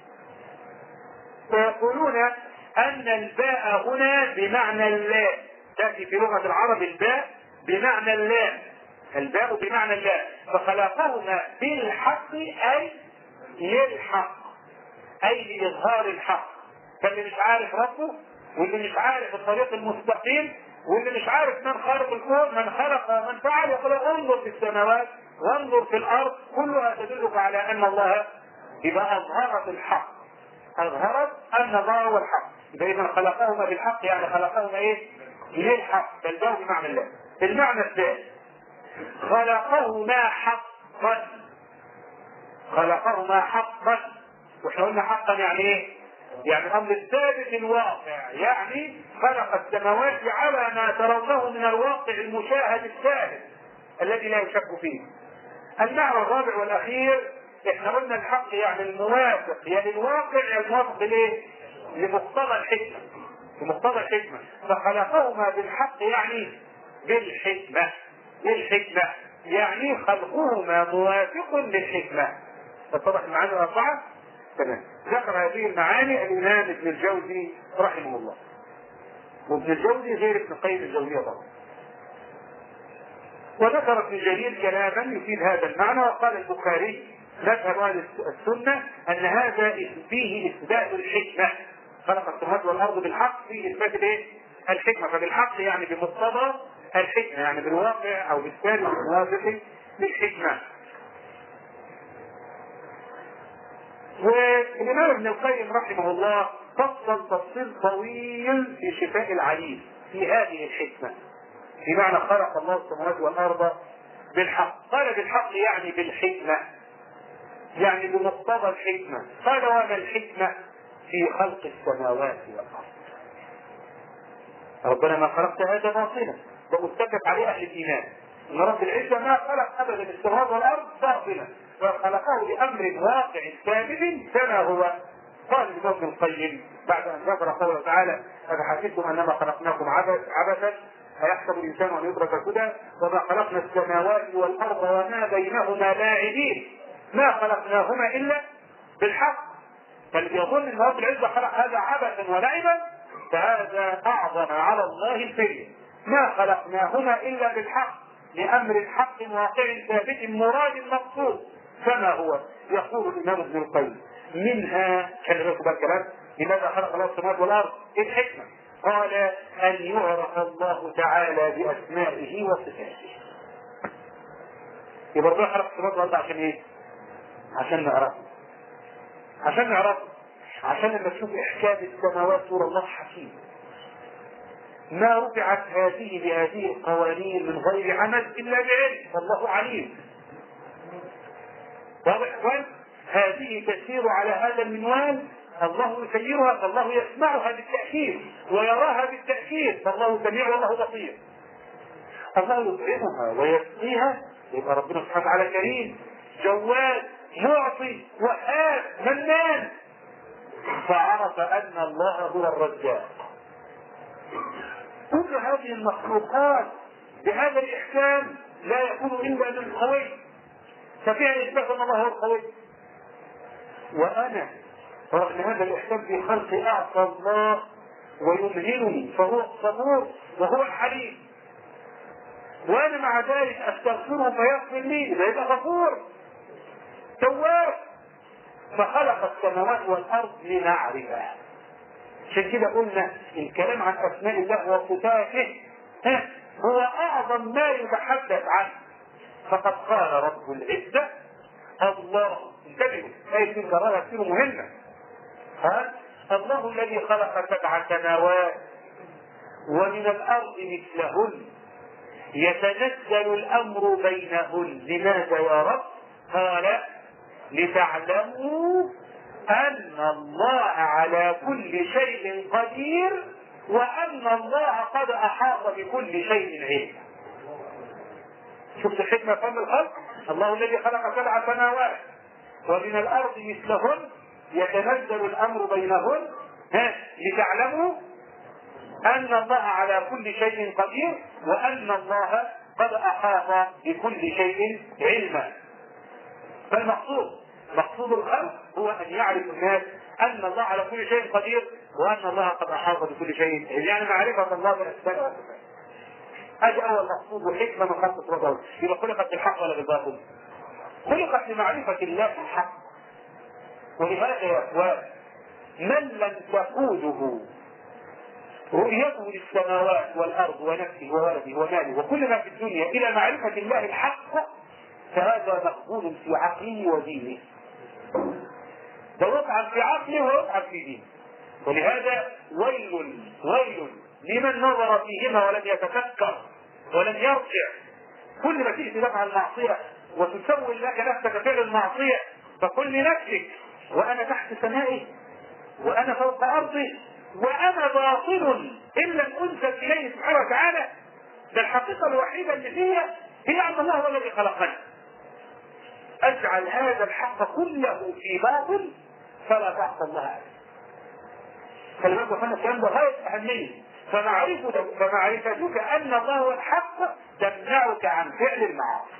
فيقولون ان الباء هنا بمعنى اللام، تاتي في لغه العرب الباء بمعنى اللام، الباء بمعنى اللام. فخلقهما بالحق اي للحق، اي لاظهار الحق. فاللي مش عارف ربه، واللي مش عارف الطريق المستقيم، واللي مش عارف من خلق الكون، من خلق ومن فعل، يقول انظر في السماوات وانظر في الارض، كلها تدلك على ان الله اذا اظهرت الحق، اظهرت ان الله هو الحق. اذا خلقهما بالحق يعني خلقهما ايه؟ للحق، فالباء بمعنى الله. المعنى الثاني خلقهما حقا، خلقهما حقا. واحنا قلنا حقا يعني ايه؟ يعني امر الثابت الواقع، يعني خلق السماوات على ما ترونه من الواقع المشاهد الثابت الذي لا يشك فيه. المعنى الرابع والاخير احنا قلنا الحق يعني الموافق يا يعني للواقع يا الموافق لايه؟ لمقتضى الحكمه، لمقتضى الحكمه. فخلقهما بالحق يعني بالحكمه، بالحكمه يعني خلقهما موافق للحكمه. فاتضح المعاني الاربعه؟ تمام. ذكر هذه المعاني الامام ابن الجوزي رحمه الله. وابن الجوزي غير ابن القيم الجوزية طبعا. وذكر ابن جرير كلاما يفيد هذا المعنى، وقال البخاري مذهب اهل السنه ان هذا فيه اثبات الحكمه، خلق السماوات والارض بالحق، فيه اثبات الايه؟ الحكمه. فبالحق يعني بمقتضى الحكمه، يعني بالواقع او بالتالي الموافق للحكمه. والامام ابن القيم رحمه الله فصل تفصيل طويل في شفاء العليل في هذه الحكمه، بمعنى خلق الله السماوات والارض بالحق. قال بالحق يعني بالحكمه، يعني بمقتضى الحكمه. قال وما الحكمه في خلق السماوات والارض؟ ربنا ما خلقت هذا باطلا، ومتفق عليه اهل الايمان ان رب العزه ما خلق ابدا السماوات والارض باطلا، وخلقه لامر واقع ثابت كما هو. قال ابن القيم بعد ان ذكر قوله تعالى: افحسبتم انما خلقناكم عبثا ايحسب الانسان ان يترك سدى وما خلقنا السماوات والارض وما بينهما لاعبين ما خلقناهما الا بالحق. فالذي يظن ان رب العزه خلق هذا عبثا ولعبا فهذا اعظم على الله الفري. ما خلقناهما الا بالحق، لامر حق واقع ثابت مراد مقصود كما هو. يقول الامام ابن القيم: منها كلمه الكلام لماذا خلق الله السماوات والارض؟ الحكمه. قال: ان يعرف الله تعالى باسمائه وصفاته. يبقى ربنا خلق السماوات والارض عشان ايه؟ عشان نعرفه، عشان نعرفه عشان لما تشوف احكام السماوات تقول الله حكيم. ما رفعت هذه بهذه القوانين من غير عمل الا بعلم، فالله عليم. واضح؟ هذه تسير على هذا المنوال، الله يسيرها، فالله يسمعها بالتأكيد ويراها بالتأكيد، فالله سميع والله بصير. الله يطعمها ويسقيها، يبقى ربنا سبحانه وتعالى كريم جواد معطي وهاب منان، فعرف ان الله هو الرزاق. كل هذه المخلوقات بهذا الاحكام لا يكون الا من قوي، ففيها اثبات ان الله هو القوي. وانا رغم هذا الاحكام في خلق اعصى الله ويمهلني، فهو الصبور وهو الحليم، وانا مع ذلك استغفره فيغفر لي، يبقى غفور تواب. فخلق السماوات والارض لنعرفه. عشان كده قلنا الكلام عن اسماء الله وصفاته هو اعظم ما يتحدث عنه. فقد قال رب العزه الله، انتبهوا ايه دي كررها كثير مهمه، ها الله الذي خلق سبع سماوات ومن الارض مثلهن يتنزل الامر بينهن. لماذا يا رب؟ قال: لتعلموا ان الله على كل شيء قدير وان الله قد احاط بكل شيء علما. شفت الحكمه في الخلق؟ الله الذي خلق سبع سماوات ومن الارض مثلهن يتنزل الامر بينهن لتعلموا ان الله على كل شيء قدير وان الله قد احاط بكل شيء علما. فالمقصود مقصود الخلق هو ان يعرف الناس ان الله على كل شيء قدير وان الله قد احاط بكل شيء، يعني معرفه الله باسمائه. هذا اول مقصود وحكمه من خلق الرسول. يبقى خلقت بالحق ولا بالباطل؟ خلقت لمعرفه الله الحق. ولهذا يا اخوان من لم تقوده رؤيته للسماوات والارض ونفسه وولده وماله وكل ما في الدنيا الى معرفه الله الحق فهذا مقبول في عقله ودينه. ده يطعن في عقله ويطعن في دينه. ولهذا ويل ويل لمن نظر فيهما ولم يتفكر ولم يرجع. كل ما تيجي تفعل المعصيه وتسول لك نفسك فعل المعصيه فقل لنفسك: وانا تحت سمائي وانا فوق ارضي وانا باطل ان لم انزل اليه سبحانه وتعالى. ده الحقيقه الوحيده اللي فيها هي ان الله هو الذي خلقنا. اجعل هذا الحق كله في باطل فلا تعصى الله ابدا. خلي بالك يا الكلام ده غايه اهميه. فمعرفتك فمعرفتك ان الله هو الحق تمنعك عن فعل المعاصي.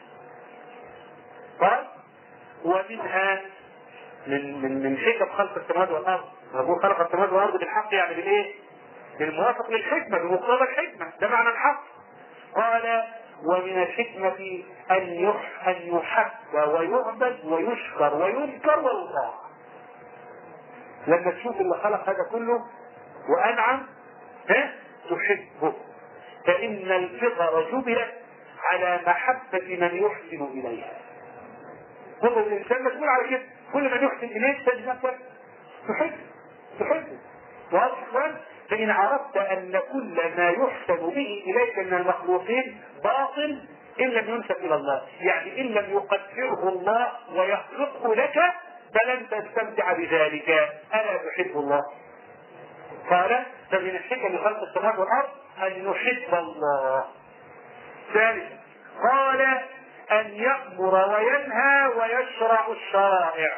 قال: ومنها من من من حكم خلق السماوات والارض. ربنا خلق السماوات والارض بالحق، يعني بالايه؟ بالموافق للحكمه، بمقتضى الحكمه، ده معنى الحق. قال: ومن الحكمة أن أن يحب ويعبد ويشكر ويذكر ويطاع. لما تشوف اللي خلق هذا كله وأنعم ها تحبه، فإن الفطر جبلت على محبة من يحسن إليها. كل الإنسان مسؤول على كده، كل من يحسن إليه تجد نفسك تحب تحبه. واصلا فإن عرفت أن كل ما يحسن به إليك من المخلوقين باطل إن لم ينسب إلى الله، يعني إن لم يقدره الله ويخلقه لك فلن تستمتع بذلك. ألا تحب الله؟ قال فمن الحكم خلق السماوات والأرض أن نحب الله. ثالثا قال أن يأمر وينهى ويشرع الشرائع.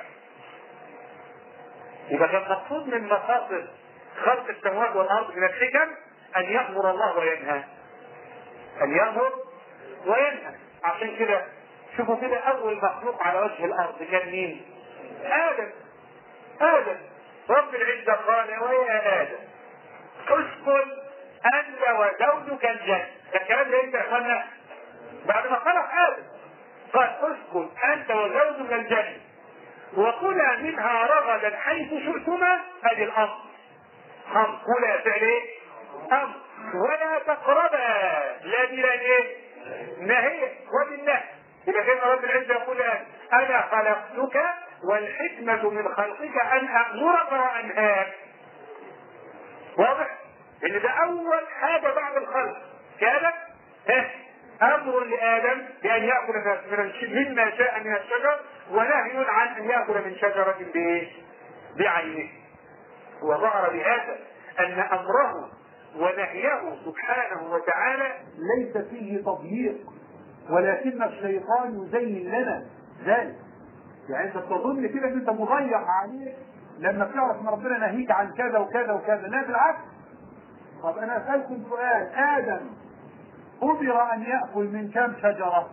إذا كان مقصود من مقاصد خلق السماوات والأرض من الحكم أن يأمر الله وينهى، أن يأمر وينهى. عشان كده شوفوا كده أول مخلوق على وجه الأرض كان مين؟ آدم. آدم رب العزة قال ويا آدم اسكن أنت وزوجك الجنة. الكلام ده إمتى يا إخوانا؟ بعد ما خلق آدم قال اسكن أنت وزوجك الجنة وكلا منها رغدا حيث شئتما. هذه الأمر أمر، كلا فعل إيه؟ أمر. ولا تقربا، لا دي لا إيه؟ نهي وبالنهي. إذا كان رب العزة يقول أنا خلقتك والحكمة من خلقك أن أأمرك وأنهاك. واضح؟ إن ده أول حاجة بعد الخلق كان أمر لآدم بأن يأكل مما شاء من الشجر ونهي عن أن يأكل من شجرة بعينه. وظهر بهذا أن أمره ونهيه سبحانه وتعالى ليس فيه تضييق، ولكن الشيطان يزين لنا ذلك. يعني انت تظن كده ان انت مضيق عليك لما بتعرف ان ربنا نهيك عن كذا وكذا وكذا. لا بالعكس. طب انا اسالكم سؤال، ادم امر ان ياكل من كم شجره؟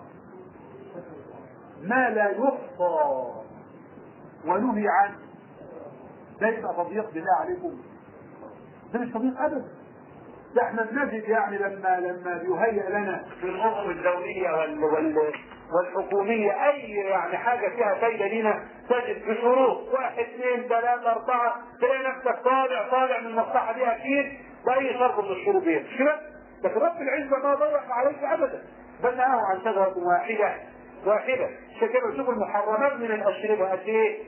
ما لا يحصى ونهي عنه. ده يبقى تضييق بالله عليكم؟ ده مش تضييق ابدا. ده احنا بنجد يعني لما لما بيهيئ لنا في الأمور الدولية وال وال والحكومية أي يعني حاجة فيها فايدة لنا تجد بشروط واحد اثنين ثلاثة أربعة، تلاقي نفسك طالع طالع من المصلحة دي أكيد بأي شرط من الشروط دي، مش كده؟ لكن رب العزة ما ضيق عليك أبدا، بل نهاه عن شجرة واحدة واحدة. عشان كده شوفوا المحرمات من الأشربة قد إيه؟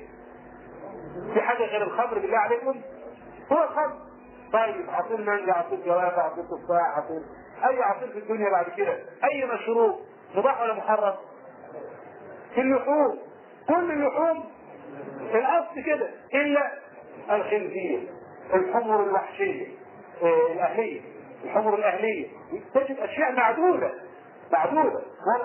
في حاجة غير الخمر بالله عليكم؟ هو الخمر. طيب عصير مانجا، عصير جوافة، عصير تفاح، عصير أي عصير في الدنيا بعد كده، أي مشروب مباح ولا محرم؟ في اللحوم، كل اللحوم الأصل كده إلا الخنزير، الحمر الوحشية آه الأهلية، الحمر الأهلية تجد أشياء معدودة معدودة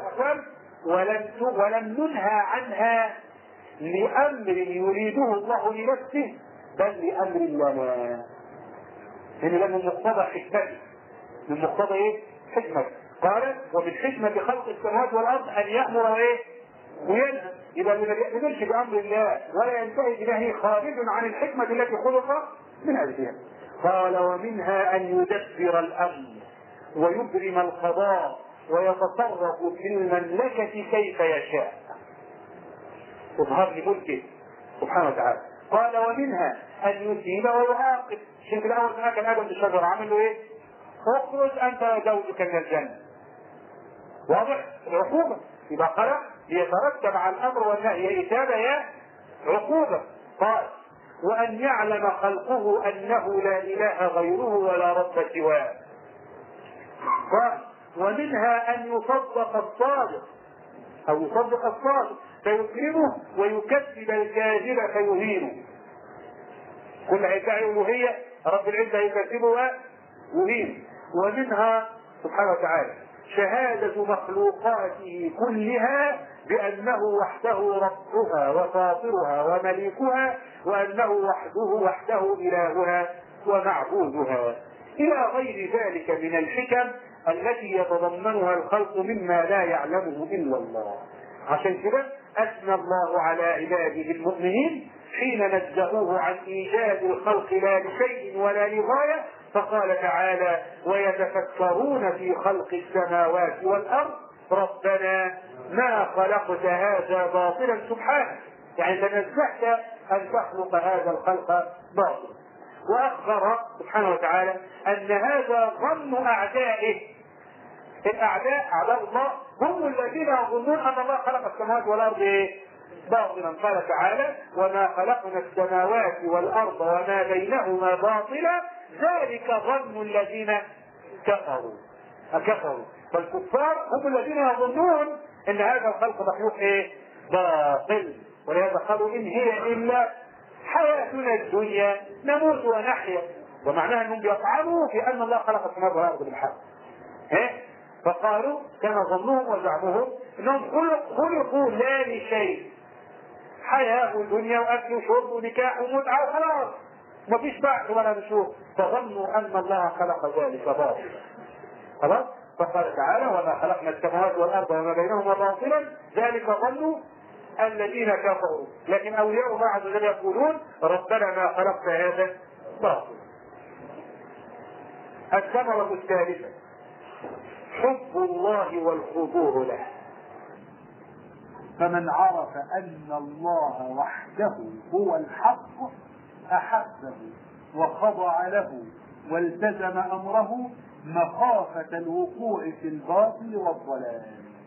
ولم ولم ننهى عنها لأمر يريده الله لنفسه بل لأمر لنا. يعني لأن المقتضى حكمته، من مقتضى ايه؟ حكمة. قال ومن حكمة خلق السماوات والأرض أن يأمر ايه؟ وينهى. إذا ما يأمرش بأمر الله ولا ينتهي بنهي خارج عن الحكمة التي خلق من أجلها. قال ومنها أن يدبر الأمر ويبرم القضاء ويتصرف في المملكة كيف يشاء. اظهر لملكه سبحانه وتعالى. قال ومنها أن يثيب ويعاقب. عشان في الأول ما كان آدم بالشجرة عمل له إيه؟ اخرج أنت وزوجك من الجنة. واضح؟ العقوبة يبقى خلق ليترتب على الأمر والنهي إثابة يا عقوبة. قال وأن يعلم خلقه أنه لا إله غيره ولا رب سواه. قال ومنها أن يصدق الصادق أو يصدق الصادق فيكرمه ويكذب الكاذب فيهينه. كل هيدعي ألوهية رب العزة يكذبها ويهينه. ومنها سبحانه وتعالى شهادة مخلوقاته كلها بأنه وحده ربها وفاطرها ومليكها وأنه وحده وحده إلهها ومعبودها إلى غير ذلك من الحكم التي يتضمنها الخلق مما لا يعلمه إلا الله. عشان كده أثنى الله على عباده المؤمنين حين نزهوه عن إيجاد الخلق لا لشيء ولا لغاية فقال تعالى ويتفكرون في خلق السماوات والأرض ربنا ما خلقت هذا باطلا سبحانك، يعني تنزهت أن تخلق هذا الخلق باطلا. وأخبر سبحانه وتعالى أن هذا ظن أعدائه. الأعداء أعداء الله هم الذين يظنون أن الله خلق السماوات والأرض باطلا. قال تعالى وما خلقنا السماوات والأرض وما بينهما باطلا ذلك ظن الذين كفروا كفروا فالكفار هم الذين يظنون أن هذا الخلق مخلوق إيه؟ باطل. ولهذا قالوا إن هي إلا حياتنا الدنيا نموت ونحيا، ومعناها أنهم بيطعنوا في أن الله خلق السماوات والأرض بالحق. فقالوا كان ظنهم وزعمهم أنهم خلقوا لا لشيء، حياة ودنيا وأكل وشرب ونكاح ومتعة وخلاص مفيش بعث ولا نشوف، فظنوا أن الله خلق ذلك باطلا. خلاص. فقال تعالى وما خلقنا السماوات والأرض وما بينهما باطلا ذلك ظنوا الذين كفروا. لكن أولياء الله عز وجل يقولون ربنا ما خلقت هذا باطلا. الثمرة الثالثة حب الله والخضوع له. فمن عرف أن الله وحده هو الحق أحبه وخضع له والتزم أمره مخافة الوقوع في الباطل والضلال.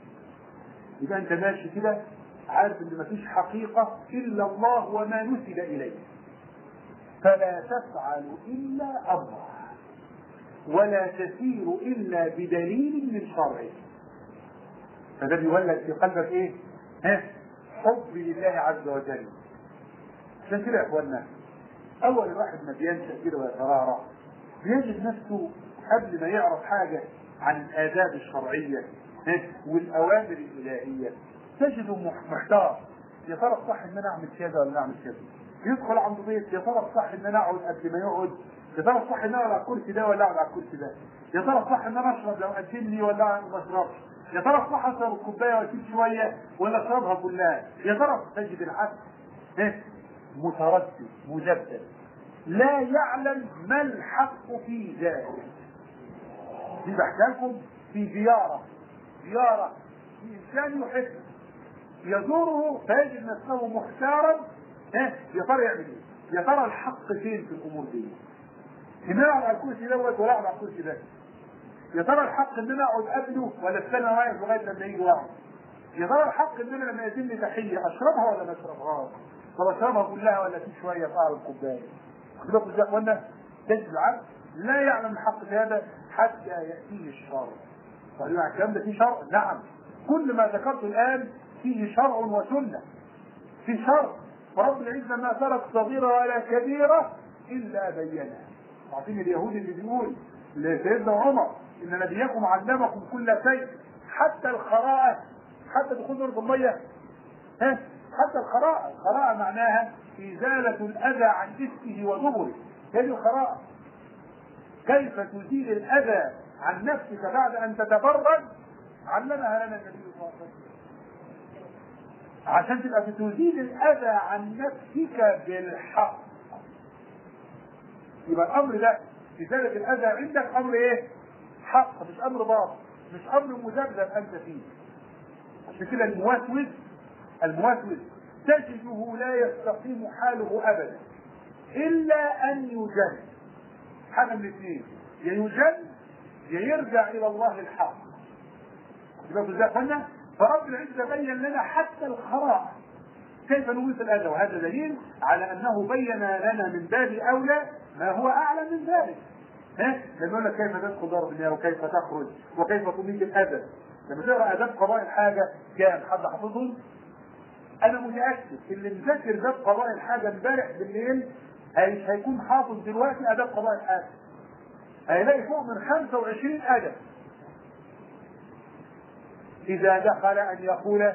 إذا أنت ماشي كده عارف أن مفيش حقيقة إلا الله وما نسب إليه، فلا تفعل إلا أمره ولا تسير إلا بدليل من شرعه. فده بيولد في قلبك إيه؟ ها؟ حب لله عز وجل. عشان كده يا إخواننا أول واحد ما بينشأ كده ويترعرع بيجد نفسه قبل ما يعرف حاجة عن الآداب الشرعية والأوامر الإلهية تجده محتار. يا ترى الصح إن أنا أعمل كذا ولا أعمل كذا؟ يدخل عند ضيف يا ترى الصح إن أنا أقعد قبل ما يقعد؟ يا ترى الصح إن أنا أقعد على الكرسي ده ولا أقعد على الكرسي ده؟ يا ترى الصح إن أنا أشرب لو قدم لي ولا ما أشربش؟ يا ترى الصح أشرب الكوباية وأسيب شوية ولا أشربها كلها؟ يا ترى تجد العبد متردد مجدد لا يعلم ما الحق في ذلك. دي بحكي لكم في زيارة زيارة في إنسان يحب يزوره فيجد نفسه محتارا يا ترى يعمل ايه؟ يا ترى الحق فين في الأمور دي؟ إن أنا أقعد على الكرسي دوت ولا أقعد على الكرسي ده؟ يا ترى الحق إن أنا أقعد قبله ولا استنى واقف لغاية لما يجي واحد؟ يا ترى الحق إن أنا لما يتم لي تحية أشربها ولا ما أشربهاش؟ طب أشربها كلها ولا في شوية في الكوباية؟ خدوا يا إخوانا تجد العبد لا يعلم الحق في هذا حتى يأتيه الشرع. طيب الكلام ده فيه شرع؟ نعم. كل ما ذكرته الآن فيه شرع وسنة. في شرع ورب العزة ما ترك صغيرة ولا كبيرة إلا بينها. عارفين اليهود اللي بيقول لسيدنا عمر إن نبيكم علمكم كل شيء حتى الخراءة، حتى دخول نور المية، ها حتى الخراءة. الخراءة معناها إزالة الأذى عن جسمه ودبره. هذه الخراءة. كيف تزيل الأذى عن نفسك بعد أن تتفرج علمها لنا النبي صلى الله عليه وسلم. عشان تبقى تزيل الأذى عن نفسك بالحق. يبقى الأمر ده إزالة الأذى عندك أمر إيه؟ حق، مش أمر باطل، مش أمر مذبذب أنت فيه. عشان كده الموسوس الموسوس تجده لا يستقيم حاله أبدا إلا أن يجل. حاجة من الاثنين، يا يجل يا يرجع إلى الله الحق. يبقى ازاي قلنا؟ فرب العزة بين لنا حتى الخراء كيف نورث الأذى، وهذا دليل على أنه بين لنا من باب أولى ما هو أعلى من ذلك. ها؟ لما يقول لك كيف تدخل دار الدنيا وكيف تخرج وكيف تميت الأذى. لما تقرأ آداب قضاء الحاجة كام حد حافظهم؟ أنا متأكد اللي مذاكر باب قضاء الحاجة امبارح بالليل مش هيكون حافظ دلوقتي آداب قضاء الحاجة. هيلاقي فوق من خمسة وعشرين أدب. إذا دخل أن يقول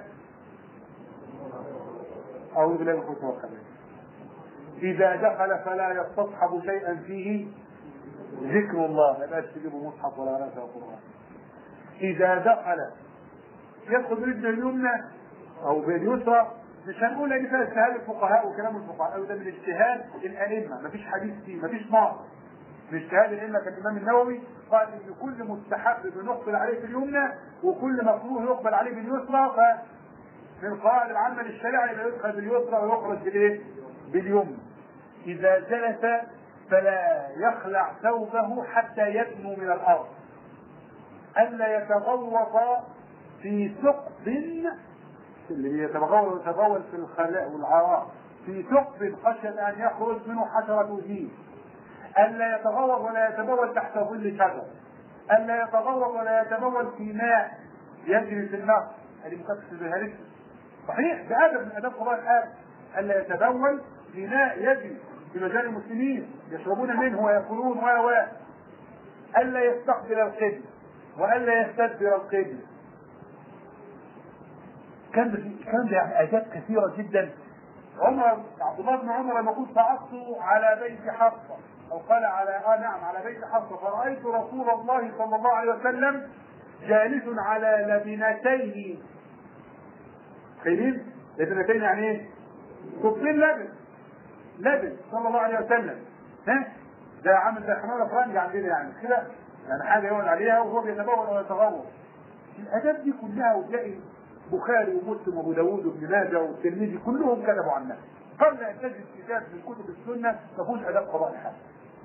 أعوذ بالله من الشيطان الرجيم. إذا دخل فلا يستصحب شيئا فيه ذكر الله، لا تجيبوا مصحف ولا رأس القرآن. إذا دخل يدخل برجل اليمنى أو باليسرى، مش هنقول ان فيها اجتهاد الفقهاء وكلام الفقهاء، ده من اجتهاد الائمه، مفيش حديث فيه، مفيش نص. في اجتهاد الائمه كالامام النووي قال ان كل مستحب بنقبل عليه في اليمنى وكل مكروه يقبل عليه باليسرى. فمن القواعد العامه للشريعه يبقى يدخل باليسرى ويخرج بالايه؟ باليمنى. اذا جلس فلا يخلع ثوبه حتى يدنو من الارض. الا يتغوط في ثقب اللي يتغول ويتغول في الخلاء والعراء في ثقب خشيه ان يخرج منه حشره جيل. الا يتغوط ولا يتبول تحت ظل شجر. الا يتغوط ولا يتبول في ماء يجري في النهر. هذه مكافحه الهرس صحيح بادب من اداب قضاء الحاج. الا يتبول في ماء يجري في مجال المسلمين يشربون منه ويأكلون و و الا يستقبل القبل والا يستدبر القبل. كان كان يعني آداب كثيرة جدا. عمر عبد الله بن عمر لما كنت صعدت على بيت حفصة أو قال على آه نعم على بيت حفصة فرأيت رسول الله صلى الله عليه وسلم جالس على لبنتين. خيرين لبنتين يعني ايه؟ كوبين لبن لبن صلى الله عليه وسلم. ها ده عامل زي حمار فرنجي عندنا يعني كده يعني حاجة يقعد عليها وهو بيتبول أو يتغوط. الآداب دي كلها وتلاقي بخاري ومسلم وابو داوود وابن ماجه والترمذي كلهم كتبوا عنها قبل ان تجد كتاب من كتب السنه ما فيهوش اداب قضاء الحاجه.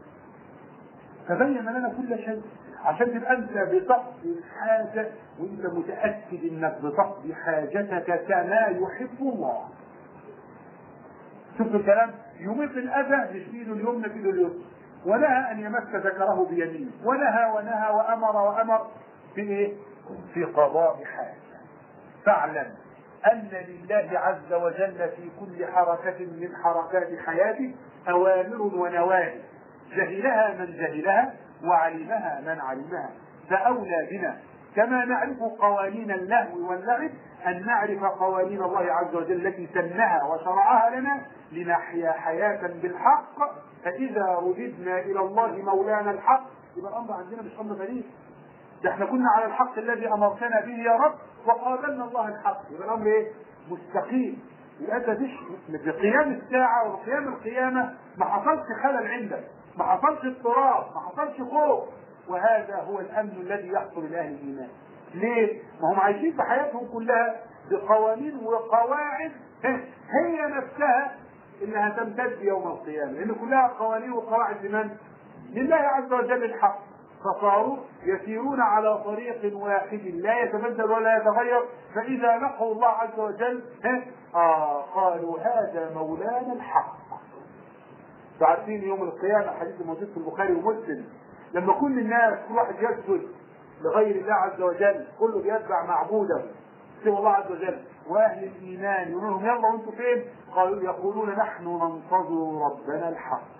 فبين لنا كل شيء عشان تبقى انت بتقضي الحاجه وانت متاكد انك بتقضي حاجتك كما يحب الله. شوف الكلام يميط الاذى مش بايده اليمنى بايده اليسرى ونهى ان يمس ذكره بيمينه ونهى ونهى وامر وامر في ايه؟ في قضاء حاجه. فاعلم أن لله عز وجل في كل حركة من حركات حياته أوامر ونواهي جهلها من جهلها وعلمها من علمها. فأولى بنا كما نعرف قوانين اللهو واللعب أن نعرف قوانين الله عز وجل التي سنها وشرعها لنا لنحيا حياة بالحق. فإذا رددنا إلى الله مولانا الحق يبقى الأمر عندنا مش أمر غريب. ده احنا كنا على الحق الذي امرتنا به يا رب وقابلنا الله الحق يبقى الامر ايه؟ مستقيم. يبقى انت بقيام الساعه وقيام القيامه ما حصلش خلل عندك ما حصلش اضطراب ما حصلش خوف. وهذا هو الامن الذي يحصل لاهل الايمان. ليه؟ ما هم عايشين في حياتهم كلها بقوانين وقواعد هي نفسها انها تمتد يوم القيامه لان كلها قوانين وقواعد لمن؟ لله عز وجل الحق. فصاروا يسيرون على طريق واحد لا يتبدل ولا يتغير. فإذا لقوا الله عز وجل آه قالوا هذا مولانا الحق. تعرفين يوم القيامة حديث موجود في البخاري ومسلم لما كل الناس كل واحد يسجد لغير الله عز وجل كله بيتبع معبوده سوى الله عز وجل وأهل الإيمان يقولون لهم يلا وانتم فين؟ قالوا يقولون نحن ننتظر ربنا الحق.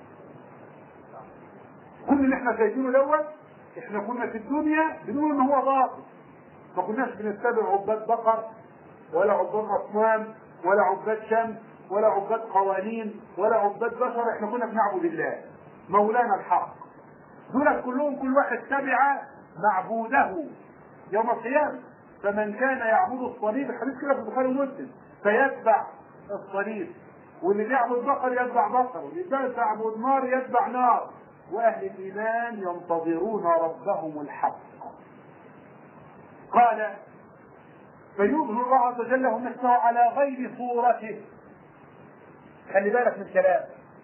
كل اللي احنا شايفينه دوت احنا كنا في الدنيا بنقول ان هو باطل ما كناش بنتبع عباد بقر ولا عباد اصنام ولا عباد شمس ولا عباد قوانين ولا عباد بشر. احنا كنا بنعبد الله مولانا الحق. دول كلهم كل واحد تبع معبوده يوم القيامه. فمن كان يعبد الصليب الحديث كده في البخاري ومسلم فيتبع الصليب واللي يعبد بقر يتبع بقر واللي يعبد نار يتبع نار. واهل الايمان ينتظرون ربهم الحق. قال فيظهر الله عز وجل لهم نفسه على غير صورته. خلي بالك من كلام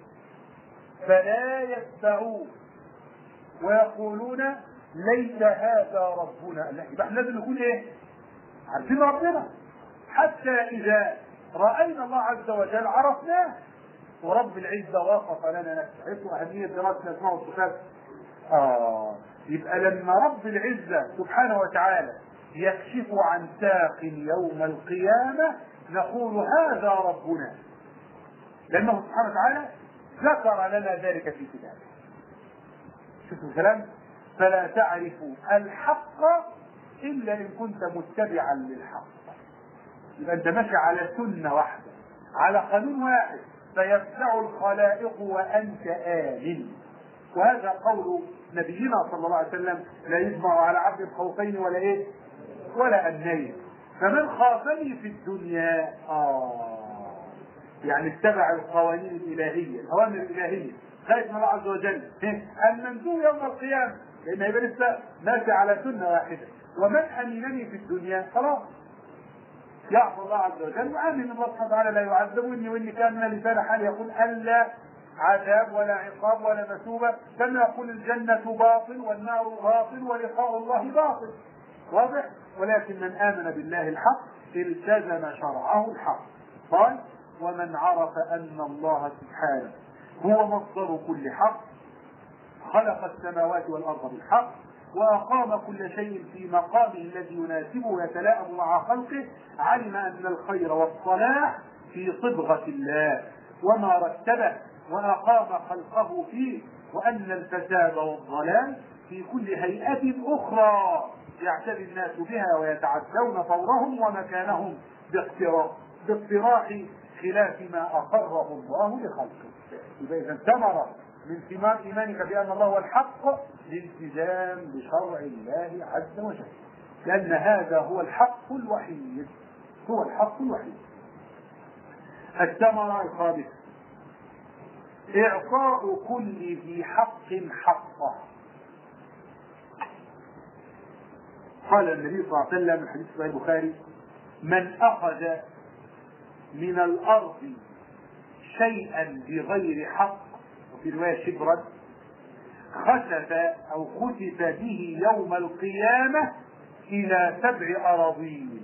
فلا يتبعون ويقولون ليس هذا ربنا. يبقى احنا لازم نكون ايه؟ عارفين ربنا حتى اذا راينا الله عز وجل عرفناه. ورب العزة وصف لنا نفسه. عرفتوا أهمية دراسة أسماء والصفات؟ آه يبقى لما رب العزة سبحانه وتعالى يكشف عن ساق يوم القيامة نقول هذا ربنا لأنه سبحانه وتعالى ذكر لنا ذلك في كتابه. شوفوا الكلام فلا تعرف الحق إلا إن كنت متبعا للحق. يبقى أنت ماشي على سنة واحدة على قانون واحد فيتبع الخلائق وأنت آمن. وهذا قول نبينا صلى الله عليه وسلم لا يجمع على عبد خوفين ولا ايه ولا أمنين. فمن خافني في الدنيا آه يعني اتبع القوانين الإلهية الأوامر الإلهية خايف من الله عز وجل أن ننجو يوم القيامة، لأن يبقى لسه ماشي على سنة واحدة. ومن أمنني في الدنيا خلاص يعفو الله عز وجل، وآمن الله سبحانه وتعالى لا يعذبني، وإني كان من لسان حال يقول ألا عذاب ولا عقاب ولا مثوبة، كما يقول الجنة باطل والنار باطل ولقاء الله باطل. واضح؟ ولكن من آمن بالله الحق التزم شرعه الحق. قال ومن عرف أن الله سبحانه هو مصدر كل حق، خلق السماوات والأرض بالحق، وأقام كل شيء في مقامه الذي يناسبه ويتلائم مع خلقه، علم أن الخير والصلاح في صبغة الله وما رتبه وأقام خلقه فيه، وأن الفساد والضلال في كل هيئة أخرى يعتدي الناس بها ويتعدون طورهم ومكانهم باقتراح خلاف ما أقره الله لخلقه. إذا ثمرة من ثمار إيمانك بأن الله هو الحق الالتزام بشرع الله عز وجل، لأن هذا هو الحق الوحيد، هو الحق الوحيد. الثمرة الخامسة إعطاء كل ذي حق حقه. قال النبي صلى الله عليه وسلم في حديث صحيح البخاري من أخذ من الأرض شيئا بغير حق، وفي رواية شبرا، خسف أو خسف به يوم القيامة إلى سبع أراضين،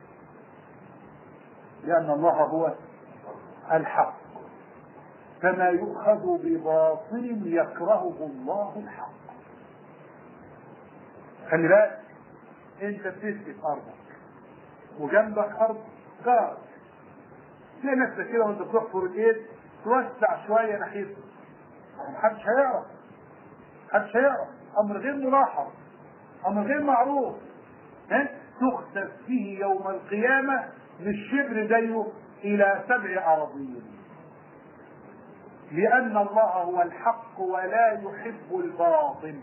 لأن الله هو الحق، فما يؤخذ بباطل يكرهه الله الحق. خلي بالك انت بتسكت ارضك وجنبك ارض جار، تلاقي نفسك كده وانت بتحفر الايد توسع شويه ناحيته، محدش هيعرف، محدش هيعرف، امر غير ملاحظ، امر غير معروف، ها تخسف فيه يوم القيامه مش شبر زيه الى سبع اراضين، لان الله هو الحق ولا يحب الباطل.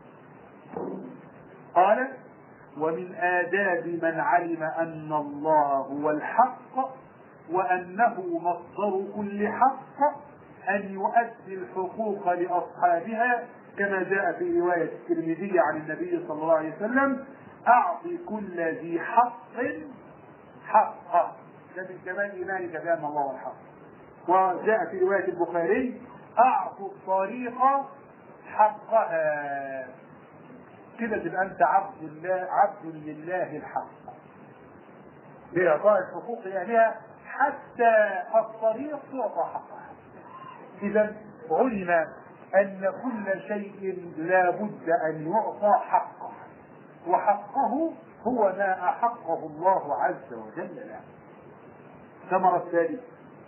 قال ومن آداب من علم أن الله هو الحق وأنه مصدر كل حق أن يؤدي الحقوق لأصحابها، كما جاء في رواية الترمذي عن النبي صلى الله عليه وسلم أعط كل ذي حق حقه، ده من كمال إيمانك بأن الله هو الحق. وجاء في رواية البخاري أعطوا الطريق حقها، كده تبقى انت عبد الله، عبد لله الحق بإعطاء الحقوق لأهلها حتى الطريق تعطى حقها. إذا علم أن كل شيء لا بد أن يعطى حقه، وحقه هو ما أحقه الله عز وجل له. ثمرة الثالثة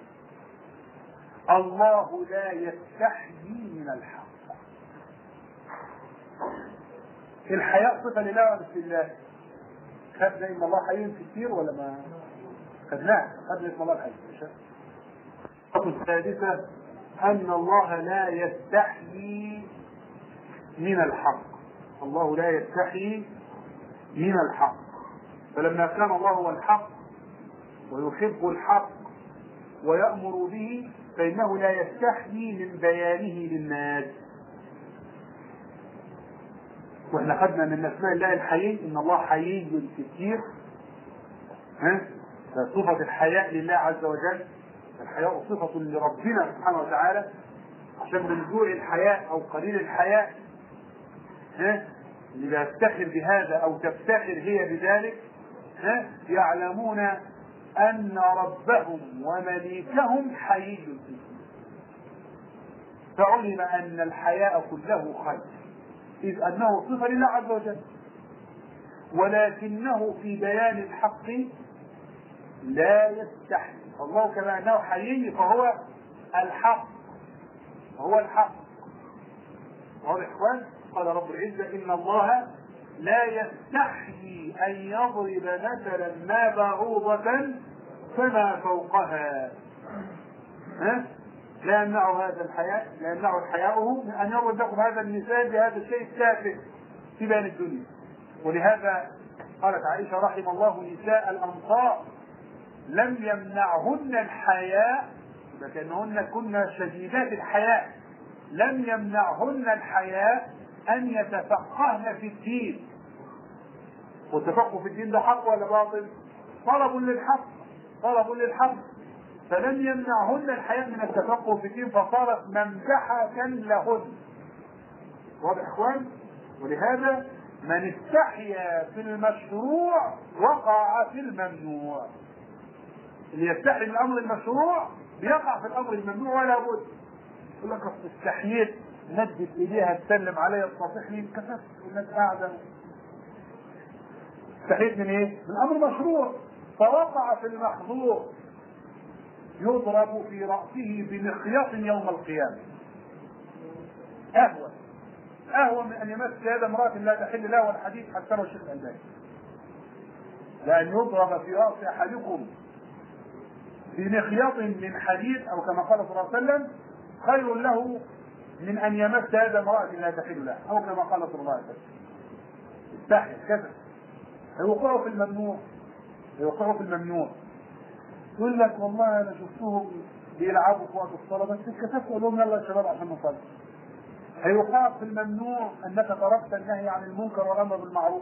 الله لا يستحيي من الحق. الحياء صفة لله ولا مش لله؟ خدنا إن الله حي كتير ولا ما خدناه؟ خدنا اسم الله الحي. الصفة السادسة أن الله لا يستحيي من الحق، الله لا يستحيي من الحق، فلما كان الله هو الحق ويحب الحق ويأمر به فإنه لا يستحيي من بيانه للناس. واحنا خدنا من اسماء الله الحيي ان الله حيي كثير، ها صفة الحياء لله عز وجل، الحياء صفة لربنا سبحانه وتعالى، عشان من جوع الحياء او قليل الحياء ها اللي يفتخر بهذا او تفتخر هي بذلك ها يعلمون ان ربهم ومليكهم حيي كثير، فعلم ان الحياء كله خير إذ أنه صفة لله عز وجل، ولكنه في بيان الحق لا يستحي. الله كما أنه حيي فهو الحق، هو الحق. واضح إخوان؟ قال رب العزة إن الله لا يستحي أن يضرب مثلا ما بعوضة فما فوقها، ها؟ لا يمنع هذا الحياء، لا يمنع حياؤه من أن يضرب لكم هذا المثال بهذا الشيء التافه في بين الدنيا. ولهذا قالت عائشة رحم الله نساء الأنصار لم يمنعهن الحياء لكنهن كن شديدات الحياء، لم يمنعهن الحياء أن يتفقهن في الدين. والتفقه في الدين ده حق ولا باطل؟ طلب للحق، طلب للحق. فلم يمنعهن الحياء من التفقه في الدين فصارت ممدحة لهن. واضح يا اخوان؟ ولهذا من استحيا في المشروع وقع في الممنوع. اللي يستحي من الامر المشروع بيقع في الامر الممنوع ولا بد. يقول لك اصل استحييت مدت ايديها تسلم عليا تصافحني كفت والناس قاعده. استحيت من ايه؟ من امر مشروع فوقع في المحظور. يضرب في راسه بمخيط يوم القيامه. اهون اهون من ان يمس يد امراه لا تحل له، والحديث حسنه الشيخ الالباني. لان يضرب في راس احدكم بمخيط من حديد او كما قال صلى الله عليه وسلم خير له من ان يمس يد امراه لا تحل له، او كما قال صلى الله عليه وسلم. استحي كذا هيوقعوا في الممنوع، هيوقعوا في الممنوع. يقول لك والله انا شفتهم بيلعبوا في وقت الصلاه بس اتكسفت اقول لهم يلا يا شباب عشان نصلي. هيوقعك في الممنوع انك تركت النهي عن المنكر والامر بالمعروف.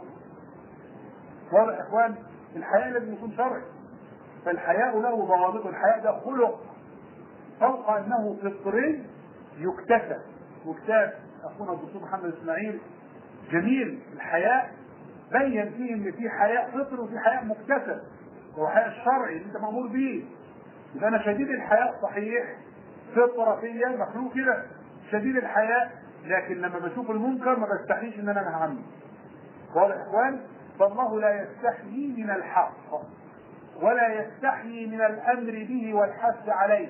واضح يا اخوان؟ الحياء لازم يكون شرعي. فالحياء له ضوابط. الحياء ده خلق فوق انه فطري يكتسب. وكتاب اخونا الدكتور محمد اسماعيل جميل الحياء بين فيه ان في حياء فطري وفي حياء مكتسب. هو حياء الشرعي اللي انت مامور بيه. يبقى انا شديد الحياء صحيح فطره فيا مخلوق كده شديد الحياء، لكن لما بشوف المنكر ما بستحيش ان انا انهى عنه. واضح يا اخوان؟ فالله لا يستحيي من الحق ولا يستحيي من الامر به والحث عليه.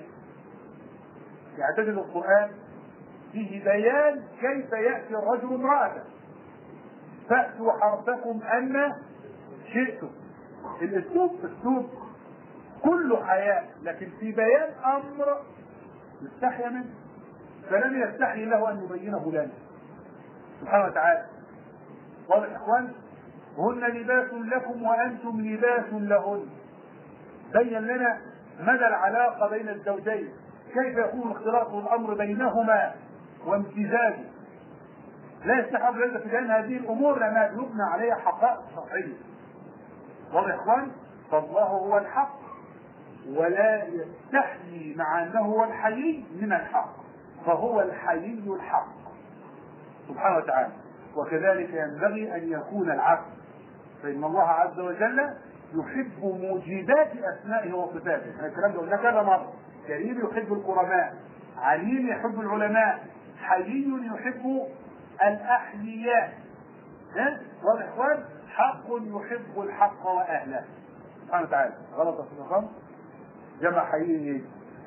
يعتدل القران فيه بيان كيف ياتي الرجل امراته. فاتوا حرثكم ان شئتم. الاسلوب اسلوب كله حياء، لكن في بيان امر يستحيى منه، فلم يستحي له ان يبينه لنا سبحانه وتعالى. واضح يا اخوان؟ هن لباس لكم وانتم لباس لهن. بين لنا مدى العلاقه بين الزوجين، كيف يكون الاختلاط والامر بينهما وامتزاجه. لا يستحق لنا في بيان هذه الامور لانها يبنى عليها حقائق شرعيه. واضح يا اخوان؟ فالله هو الحق ولا يستحيي مع انه هو الحيي من الحق، فهو الحيي الحق سبحانه وتعالى. وكذلك ينبغي ان يكون العبد، فان الله عز وجل يحب موجبات اسمائه وصفاته. هذا الكلام ده قلنا كذا مره. كريم يحب الكرماء، عليم يحب العلماء، حيي يحب الاحياء. ها؟ واضح يا اخوان؟ حق يحب الحق واهله سبحانه وتعالى. غلط في الرقم جمع حقيقي.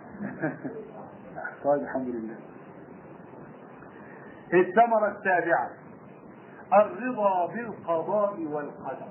طيب الحمد لله. الثمرة السابعة الرضا بالقضاء والقدر.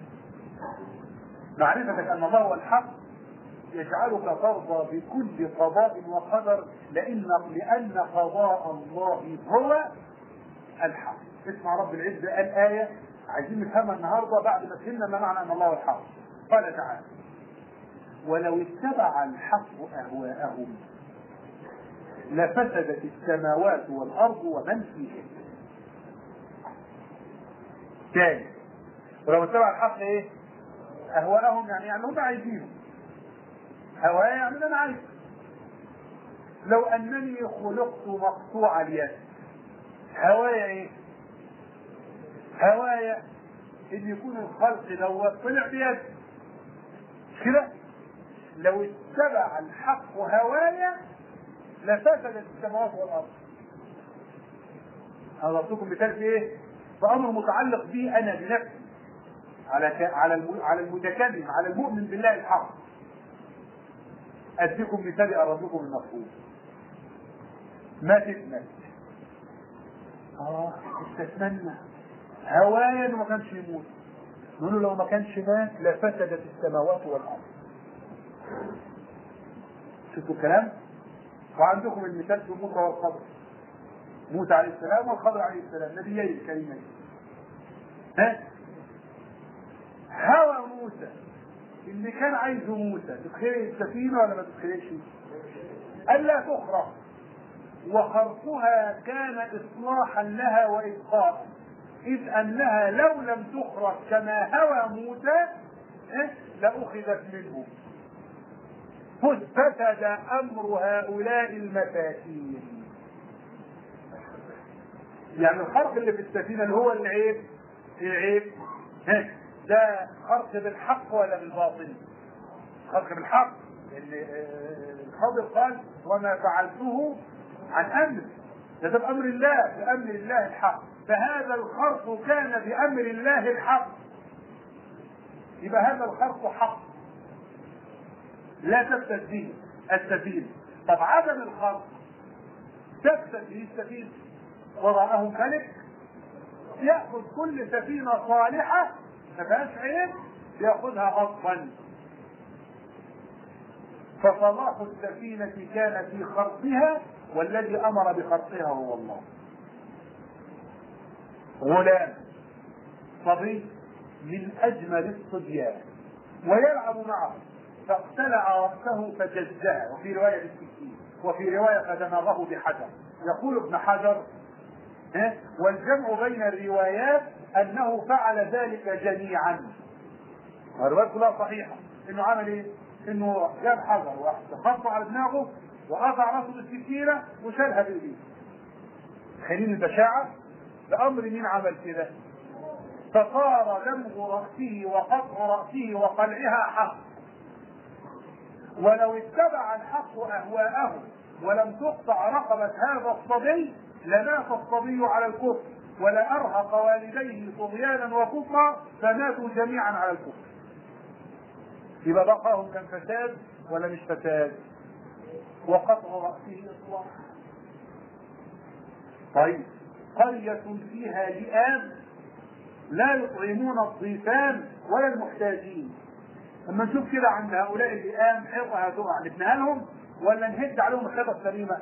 معرفتك ان الله هو الحق يجعلك ترضى بكل قضاء وقدر، لان لان قضاء الله هو الحق. اسمع رب العزة الآية عايزين نفهمها النهارده بعد ما فهمنا ما معنى ان الله هو الحق. قال تعالى: ولو اتبع الحق اهواءهم لفسدت السماوات والارض ومن فيهن. تاني، ولو اتبع الحق ايه؟ اهواءهم، يعني يعني هم عايزينه. هوايا يعني انا عايز. لو انني خلقت مقطوع اليد، هوايا ايه؟ هوايا ان يكون الخلق دوت طلع بيد كده. لو اتبع الحق هوايا لفسدت السماوات والارض. انا ضربتكم مثال في ايه؟ فامر متعلق بي انا بنفسي، على على على المتكلم، على المؤمن بالله الحق. اديكم مثال اقرب لكم المفهوم. ماتت مات اه استثنى هوايا انه ما كانش يموت. نقول له لو ما كانش مات لفسدت السماوات والارض. شفتوا الكلام؟ وعندكم المثال في موسى والخضر. موسى عليه السلام والخضر عليه السلام نبيين الكريمين. ها؟ هوى موسى اللي كان عايزه موسى تدخل السفينه ولا ما تدخلش؟ قال لا تخرق. وخرقها كان إصلاحا لها وإبقاء، إذ أنها لو لم تخرق كما هوى موسى لأخذت منه. فسد أمر هؤلاء المساكين. يعني الخرق اللي في السفينة اللي هو العيب، العيب ده خرق بالحق ولا بالباطل؟ خرق بالحق، لأن الخضر قال وما فعلته عن أمر، ده بأمر الله، بأمر الله الحق، فهذا الخرق كان بأمر الله الحق، يبقى هذا الخرق حق لا تفسد به السفينة. طب عدم الخرق تفسد به السفينة، وراءه ملك يأخذ كل سفينة صالحة ما فيهاش عيب يأخذها غصبا. فصلاح السفينة كان في خرقها، والذي أمر بخرقها هو الله. غلام صبي من أجمل الصبيان ويلعب معه فاقتلع رأسه فجزاه، وفي رواية بالسكين، وفي رواية فدمغه بحجر. يقول ابن حجر والجمع بين الروايات أنه فعل ذلك جميعا. الروايات كلها صحيحة. إنه عمل إيه؟ إنه جاب حجر وخبط على دماغه وقطع رأسه بالسكينة وشالها بإيديه. خليل البشاعة بأمر مين عمل كده؟ فصار دمغ رأسه وقطع رأسه وقلعها حق. ولو اتبع الحق أهواءه ولم تقطع رقبة هذا الصبي لمات الصبي على الكفر، ولا أرهق والديه طغيانا وكفرا فماتوا جميعا على الكفر. يبقى بقاهم كان فساد ولا مش فساد؟ وقطع رأسه إصلاح. طيب قرية فيها لئام لا يطعمون الضيفان ولا المحتاجين. لما نشوف كده عند هؤلاء اللئام حيطة هتقع نبنيها لهم ولا نهد عليهم الحيطة السليمة؟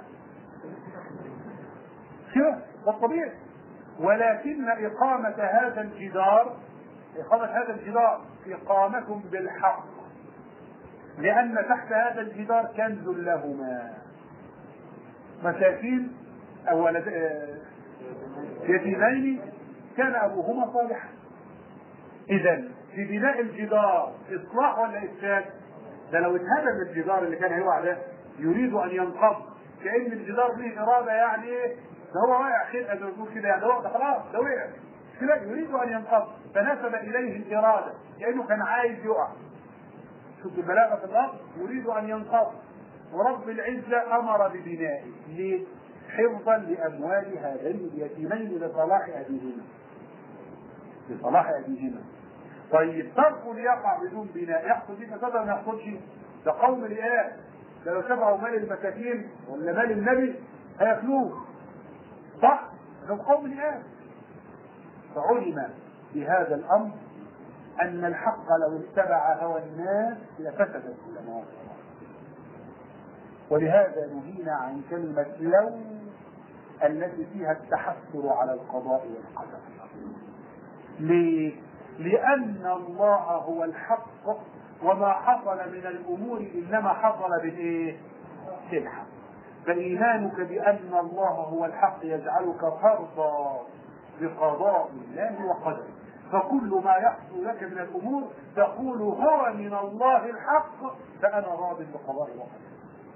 كده ده الطبيعي. ولكن إقامة هذا الجدار إقامة هذا الجدار إقامة بالحق، لأن تحت هذا الجدار كنز لهما، مساكين أو يتيمين كان أبوهما صالحا. إذا في بناء الجدار إصلاح ولا إفساد؟ ده لو اتهدم الجدار اللي كان هيقع ده يريد أن ينقض، كأن الجدار فيه إرادة، يعني إيه؟ ده هو واقع خلقة زي ما بيقول كده، يعني هو ده خلاص ده وقع كده يريد أن ينقض، فنسب إليه الإرادة كأنه كان عايز يقع. شوف البلاغة في الأرض، يريد أن ينقض، ورب العزة أمر ببنائه. ليه؟ حفظا لأموال هذين اليتيمين لصلاح أبيهما، لصلاح أبيهما. طيب تركوا ليقع بدون بناء يحصل فيه فساد ولا ما يحصلش؟ ده قوم لئام، ده لو شبعوا مال المساكين ولا مال النبي هياكلوه، صح؟ ده قوم لئام. فعلم بهذا الأمر أن الحق لو اتبع هوى الناس لفسدت السماوات. ولهذا نهينا عن كلمة لو التي فيها التحسر على القضاء والقدر. ليه؟ لأن الله هو الحق، وما حصل من الأمور إنما حصل بالإيه؟ بالحق. فإيمانك بأن الله هو الحق يجعلك فرضا بقضاء الله وقدره، فكل ما يحصل لك من الأمور تقول هو من الله الحق فأنا راض بقضاء وقدره،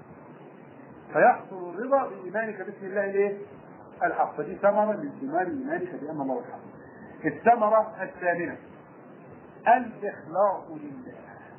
فيحصل الرضا بإيمانك باسم الله الايه؟ الحق. فدي ثمرة من ثمار إيمانك بأن الله الحق. الثمرة الثامنة الإخلاص لله.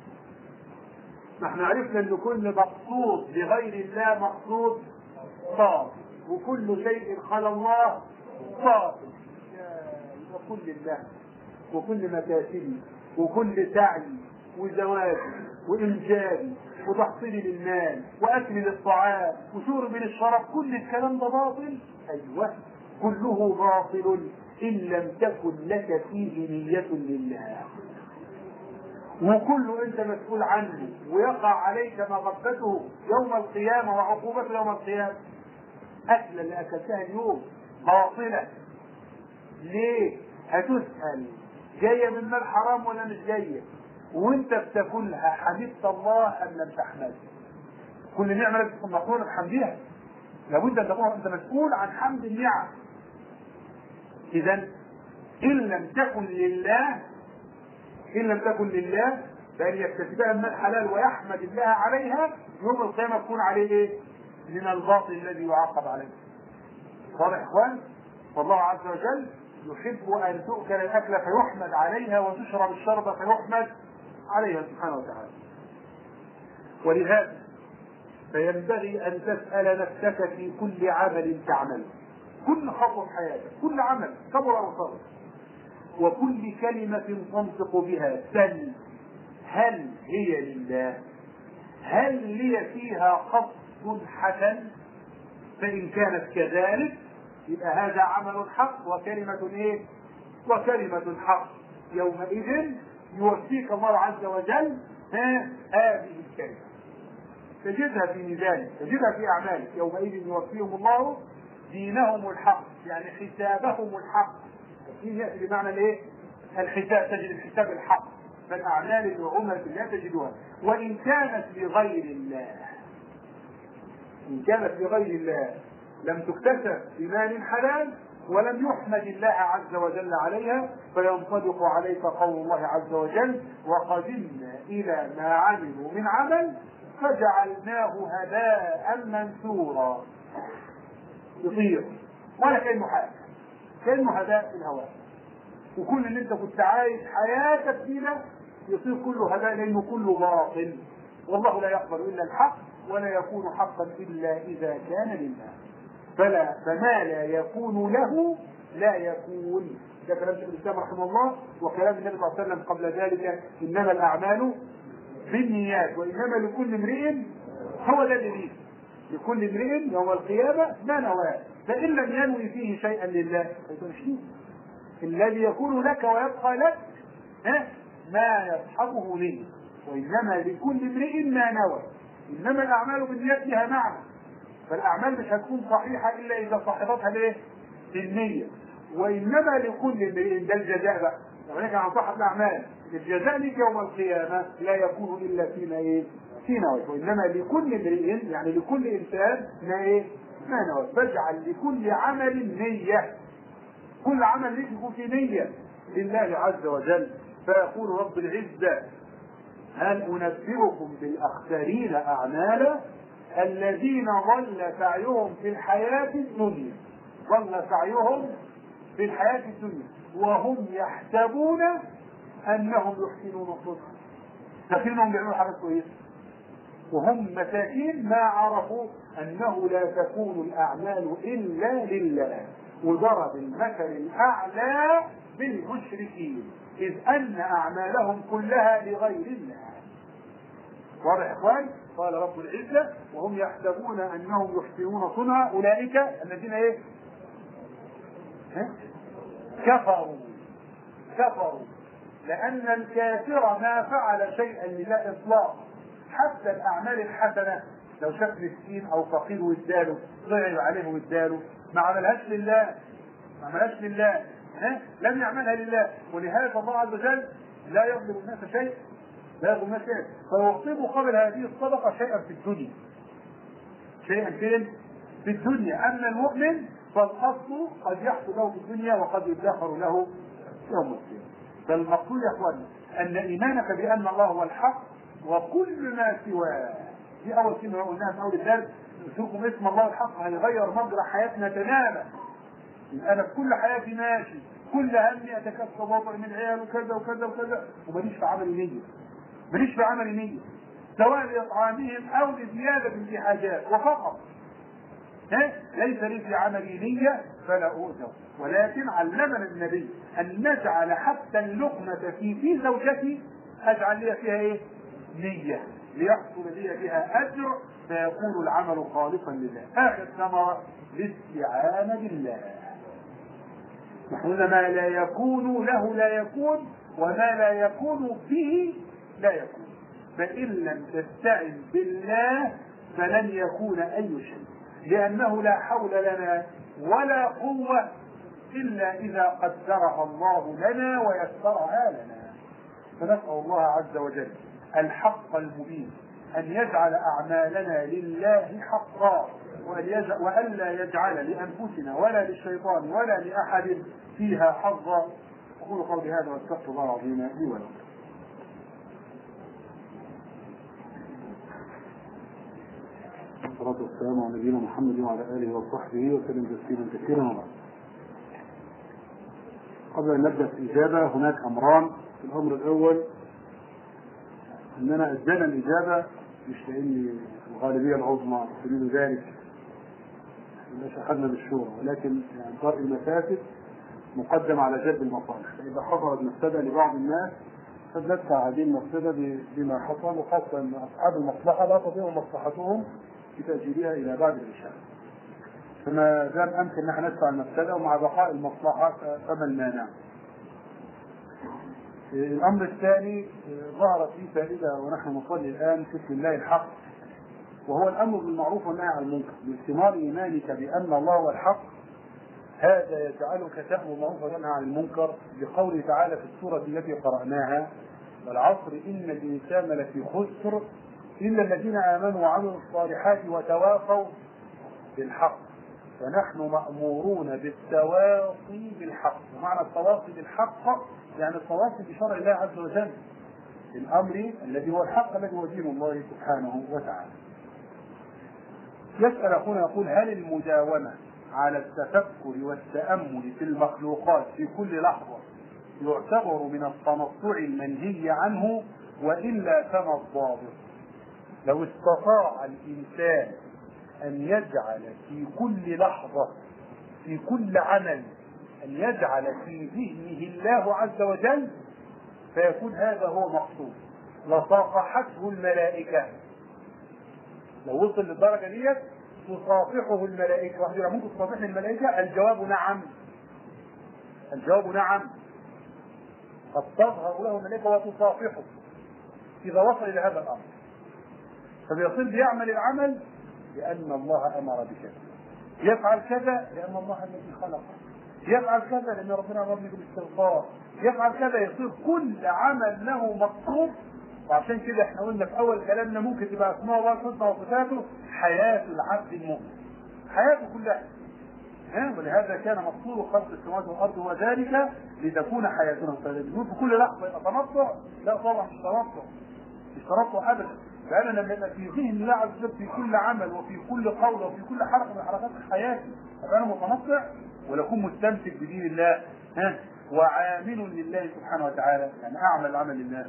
نحن عرفنا أن كل مقصود بغير الله مقصود باطل، وكل شيء خلا الله باطل. وكل الله وكل مكاسبي وكل سعي وزواجي وإنجابي وتحصيلي للمال وأكل للطعام وشرب للشراب، كل الكلام ده باطل. أيوه كله باطل إن لم تكن لك فيه نية لله، وكله أنت مسؤول عنه ويقع عليك مغبته يوم القيامة وعقوبته يوم القيامة. أكل اللي أكلتها اليوم باطلة، ليه؟ هتسأل جاية من مال حرام ولا مش جاية؟ وانت بتاكلها حمدت الله أم لم تحمد؟ كل نعمة مقرونة بحمدها، لابد ان تكون انت مسؤول عن حمد النعم. اذا ان لم تكن لله ان لم تكن لله بأن يكتسبها من الحلال ويحمد الله عليها، يوم القيامة تكون عليه ايه؟ من الباطل الذي يعاقب عليه. واضح يا اخوان؟ والله عز وجل يحب ان تؤكل الاكل فيحمد عليها وتشرب الشرب فيحمد عليها سبحانه وتعالى. ولهذا فينبغي ان تسأل نفسك في كل عمل تعمله، كل خطوة في حياتك، كل عمل كبر او صغر، وكل كلمة تنطق بها، سل هل هي لله؟ هل لي فيها قصد حسن؟ فإن كانت كذلك يبقى هذا عمل حق وكلمة ايه؟ وكلمة حق. يومئذ يوفيك الله عز وجل ها هذه الكلمة، تجدها في ميزانك، تجدها في أعمالك. يومئذ يوفيهم الله دينهم الحق، يعني حسابهم الحق. الدين يأتي بمعنى الايه؟ الحساب، تجد الحساب الحق، فالأعمال اللي عملت الله تجدها. وإن كانت لغير الله، إن كانت لغير الله لم تكتسب بمال حلال ولم يحمد الله عز وجل عليها، فينطبق عليك قول الله عز وجل: وقدمنا إلى ما عملوا من عمل فجعلناه هباء منثورا. يطير ولا كأنه حاجة، كأنه هباء في الهواء. وكل اللي انت كنت عايش حياتك فيها يصير كله هباء، لانه كله باطل. والله لا يقبل الا الحق، ولا يكون حقا الا اذا كان لله. فلا فما لا يكون له لا يكون. ده كلام شيخ الاسلام رحمه الله، وكلام النبي صلى الله عليه وسلم قبل ذلك: انما الاعمال بالنيات وانما لكل امرئ. هو ده اللي لكل امرئ يوم القيامه ما نواه، فان لم ينوي فيه شيئا لله فيكون شيء. الذي يكون لك ويبقى لك ها ما يصحبه منه، وانما لكل امرئ ما نوى. انما الاعمال بالنيات لها معنى، فالاعمال مش هتكون صحيحه الا اذا صاحبتها بايه؟ بالنيه. وانما لكل امرئ، ده الجزاء بقى. ولكن عن صاحب الاعمال الجزاء لك يوم القيامه لا يكون الا فيما ايه؟ في نوى. وانما لكل امرئ يعني لكل انسان ما ايه؟ ما نوى. فاجعل لكل عمل نيه، كل عمل لك يكون في نية لله عز وجل. فيقول رب العزة: هل أنبئكم بالأخسرين أعمالا الذين ضل سعيهم في الحياة الدنيا ضل سعيهم في الحياة الدنيا وهم يحسبون أنهم يحسنون صنعا. فكلهم بيعملوا حاجات كويسة وهم مساكين ما عرفوا أنه لا تكون الأعمال إلا لله. وضرب المثل الأعلى بالمشركين إذ أن أعمالهم كلها لغير الله. واضح يا إخوان؟ قال رب العزة: وهم يحسبون أنهم يحسنون صنعا أولئك الذين إيه؟ ها؟ كفروا كفروا لأن الكافر ما فعل شيئا لله إطلاقا. حتى الأعمال الحسنة لو شاف مسكين أو فقير واداله، ضعف عليه واداله، ما عملهاش لله، ما عملهاش لله، ها؟ لم يعملها لله. ولهذا الله عز وجل لا يظلم الناس شيء، لا يظلم الناس شيء، فيعطيه قبل هذه الصدقة شيئا في الدنيا، شيئا فين؟ في الدنيا. أما المؤمن فالأصل قد يحصل له في الدنيا وقد يدخر له يوم القيامة. فالمقصود يا اخواني أن إيمانك بأن الله هو الحق وكل ما سواه. دي أول كلمة قلناها في أول الدرس، قلت لكم اسم الله الحق هيغير مجرى حياتنا تماما. أنا في كل حياتي ماشي، كل همي أتكسب وضع من عيال وكذا وكذا وكذا، وماليش في عمل نية، ماليش في عمل نية، سواء لإطعامهم أو لزيادة في حاجات وفقط. ليس لي في عملي نية فلا أؤذر. ولكن علمنا النبي أن نجعل حتى اللقمة في في زوجتي أجعل لي فيها إيه؟ نية، ليحصل لي بها أجر فيكون العمل خالصا لله. آخر ثمرة الاستعانة بالله. نحن ما لا يكون له لا يكون، وما لا يكون به لا يكون. فإن لم تستعن بالله فلن يكون أي شيء، لأنه لا حول لنا ولا قوة إلا إذا قدرها الله لنا ويسرها لنا. فنسأل الله عز وجل الحق المبين أن يجعل أعمالنا لله حقا وألا يجعل لأنفسنا ولا للشيطان ولا لأحد فيها حظا. أقول قولي هذا واستغفر الله العظيم لي ولكم. والصلاة والسلام على نبينا محمد وعلى آله وصحبه وسلم تسليما كثيرا وبعد. قبل أن نبدأ في الإجابة هناك أمران. الأمر الأول أننا أجلنا الإجابة مش لأن الغالبية العظمى تريد ذلك، مش أخذنا بالشورى، ولكن يعني درء المفاسد مقدم على جلب المصالح. فإذا حصلت مفسدة لبعض الناس قد ندفع هذه المفسدة بما حصل، وخاصة أن أصحاب المصلحة لا تضيع مصلحتهم بتأجيلها إلى بعد العشاء. فما دام أمكن نحن ندفع المفسدة ومع بقاء المصلحة فما المانع. الأمر الثاني ظهرت لي فائدة ونحن نصلي الآن في اسم الله الحق، وهو الأمر بالمعروف والنهي عن المنكر. باستمرار إيمانك بأن الله هو الحق هذا يجعلك تأمر بالمعروف وتنهى عن المنكر، بقوله تعالى في السورة التي قرأناها: والعصر إن الإنسان لفي خسر إلا الذين آمنوا وعملوا الصالحات وتواصوا بالحق. فنحن مأمورون بالتواصي بالحق، ومعنى التواصي بالحق يعني التواصي بشرع الله عز وجل، الأمر الذي هو الحق الذي هو دين الله سبحانه وتعالى. يسأل أخونا يقول: هل المداومة على التفكر والتأمل في المخلوقات في كل لحظة يعتبر من التنطع المنهي عنه، وإلا كما الضابط؟ لو استطاع الإنسان أن يجعل في كل لحظة في كل عمل أن يجعل في ذهنه الله عز وجل فيكون هذا هو مقصود، لصافحته الملائكة. لو وصل للدرجة ديت تصافحه الملائكة. واحد يقول: ممكن تصافحني الملائكة؟ الجواب نعم. الجواب نعم، قد تظهر له الملائكة وتصافحه إذا وصل إلى هذا الأمر. فبيصير بيعمل العمل لأن الله أمر بكذا، يفعل كذا لأن الله الذي خلقه، يفعل كذا لأن ربنا أمرني بالاستغفار، يفعل كذا. يصير كل عمل له مقصود. وعشان كده احنا قلنا في أول كلامنا ممكن تبقى أسماء الله الحسنى وصفاته حياة العبد المؤمن، حياته كلها. ولهذا كان مقصود خلق السماوات والأرض وذلك لتكون حياتنا. فالجنود في كل لحظة يبقى تنطع؟ لا طبعا مش تنطع، مش تنطع أبدا. لأننا لما يبقى في ذهن الله عز وجل في كل عمل وفي كل قول وفي كل حركة من حركات حياتي أبقى أنا متنطع ولا أكون مستمسك بدين الله ها وعامل لله سبحانه وتعالى، يعني أعمل عمل لله.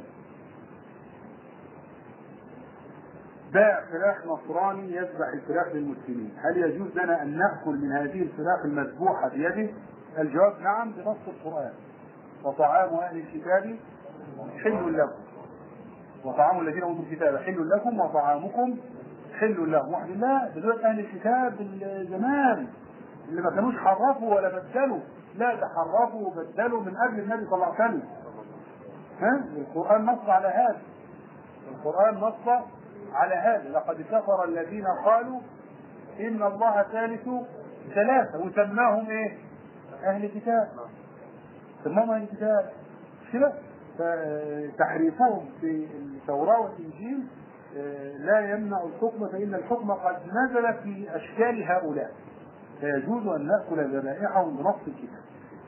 باع فراخ نصراني يذبح الفراخ للمسلمين، هل يجوز لنا أن نأكل من هذه الفراخ المذبوحة بيده؟ الجواب نعم بنص القرآن: وطعام أهل الكتاب حل لكم وطعام الذين أوتوا الكتاب حل لكم وطعامكم حل لهم. واحد الله دلوقتي أهل الكتاب زمان اللي ما كانوش حرفوا ولا بدلوا، لا ده حرفوا وبدلوا من قبل النبي صلى الله عليه وسلم. ها القرآن نص على هذا، القرآن نص على هذا: لقد كفر الذين قالوا إن الله ثالث ثلاثة، وسماهم إيه؟ أهل كتاب، سماهم أهل كتاب كده. فتحريفهم في التوراة والإنجيل لا يمنع الحكم، فإن الحكم قد نزل في أشكال هؤلاء، فيجوز أن نأكل ذبائحهم بنص الكتاب.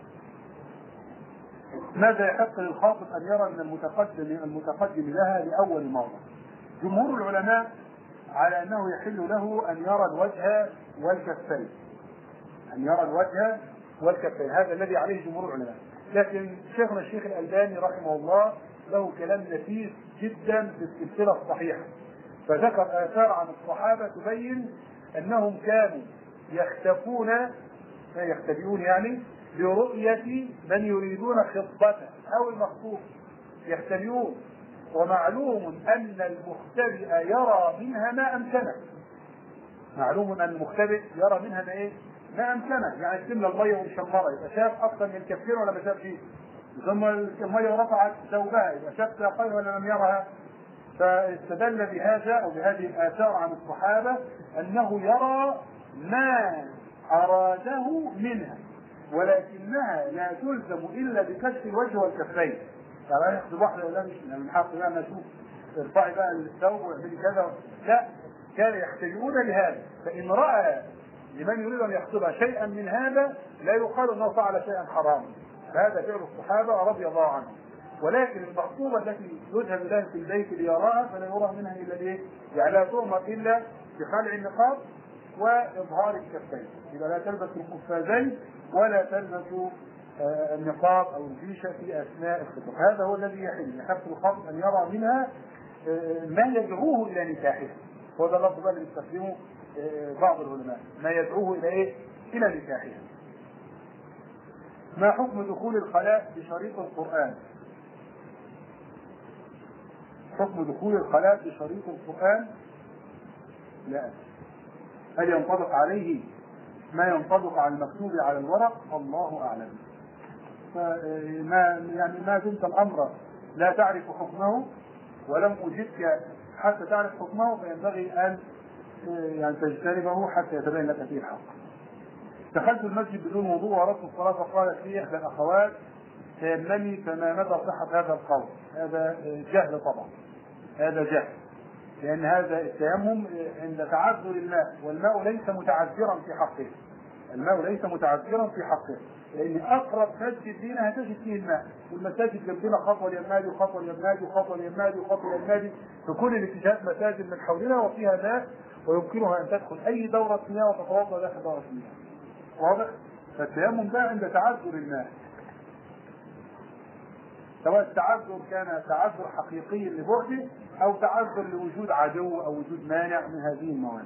ماذا يحق للخاطب أن يرى من المتقدم المتقدم لها لأول مرة؟ جمهور العلماء على أنه يحل له أن يرى الوجه والكفين، أن يرى الوجه والكفين، هذا الذي عليه جمهور العلماء. لكن شيخنا الشيخ الألباني رحمه الله له كلام نفيس جدا في السلسلة الصحيحة، فذكر آثار عن الصحابة تبين أنهم كانوا يختفون يختبئون يعني برؤية من يريدون خطبته أو المخطوب، يختبئون. ومعلوم أن المختبئ يرى منها ما أمكنه، معلوم أن المختبئ يرى منها ما إيه؟ ما أمكنه. يعني تملى المية ومشمرة يبقى شاف أكثر من الكثير ولا ما شاف شيء؟ ثم المية رفعت ثوبها يبقى شاف ساقين ولا لم يرها؟ فاستدل بهذا أو بهذه الآثار عن الصحابة أنه يرى ما أراده منها، ولكنها لا تلزم إلا بكشف الوجه والكفين. يعني ياخذ واحدة ولا مش من حق بقى أنا أشوف ارفعي بقى الثوب واعملي كذا، لا، كانوا يحتاجون لهذا، فإن رأى لمن يريد أن يخطبها شيئا من هذا لا يقال أنه فعل شيئا حراما، هذا فعل الصحابة رضي الله عنهم. ولكن المخطوبة التي يذهب إليها في البيت ليراها فلا يرى منها إلا إيه؟ يعني لا تؤمر إلا بخلع النقاب وإظهار الكفين، إذا لا تلبس القفازين ولا تلبس النقاب أو الجيشة في أثناء الخطبة. هذا هو الذي يحل لحفظ الخطب أن يرى منها ما يدعوه إلى نكاحها، وهذا اللفظ اللي يستخدمه بعض العلماء، ما يدعوه إلى إيه؟ إلى نكاحها. ما حكم دخول الخلاء بشريط القرآن؟ حكم دخول الخلاء بشريط القرآن لا. هل ينطبق عليه ما ينطبق على المكتوب على الورق؟ الله أعلم. فما يعني ما دمت الأمر لا تعرف حكمه ولم أجدك حتى تعرف حكمه فينبغي أن يعني تجتنبه حتى يتبين لك فيه الحق. دخلت المسجد بدون وضوء وأردت الصلاة فقالت لي إحدى الأخوات تيممي، فما مدى صحة هذا القول؟ هذا جهل طبعا، هذا جهل، لأن هذا التيمم عند تعذر الماء، والماء ليس متعذرا في حقه، الماء ليس متعذرا في حقه، لأن أقرب مسجد لنا هتجد فيه الماء، والمساجد جنبنا خطوة اليمادي وخطوة اليمادي وخطوة اليمادي وخطوة اليمادي، في كل الاتجاهات مساجد من حولنا وفيها ماء ويمكنها أن تدخل أي دورة مياه وتتوضأ داخل دورة مياه. واضح؟ فالتيمم ده عند تعذر الماء، سواء التعذر كان تعذر حقيقي لبعده أو تعذر لوجود عدو أو وجود مانع من هذه الموانع.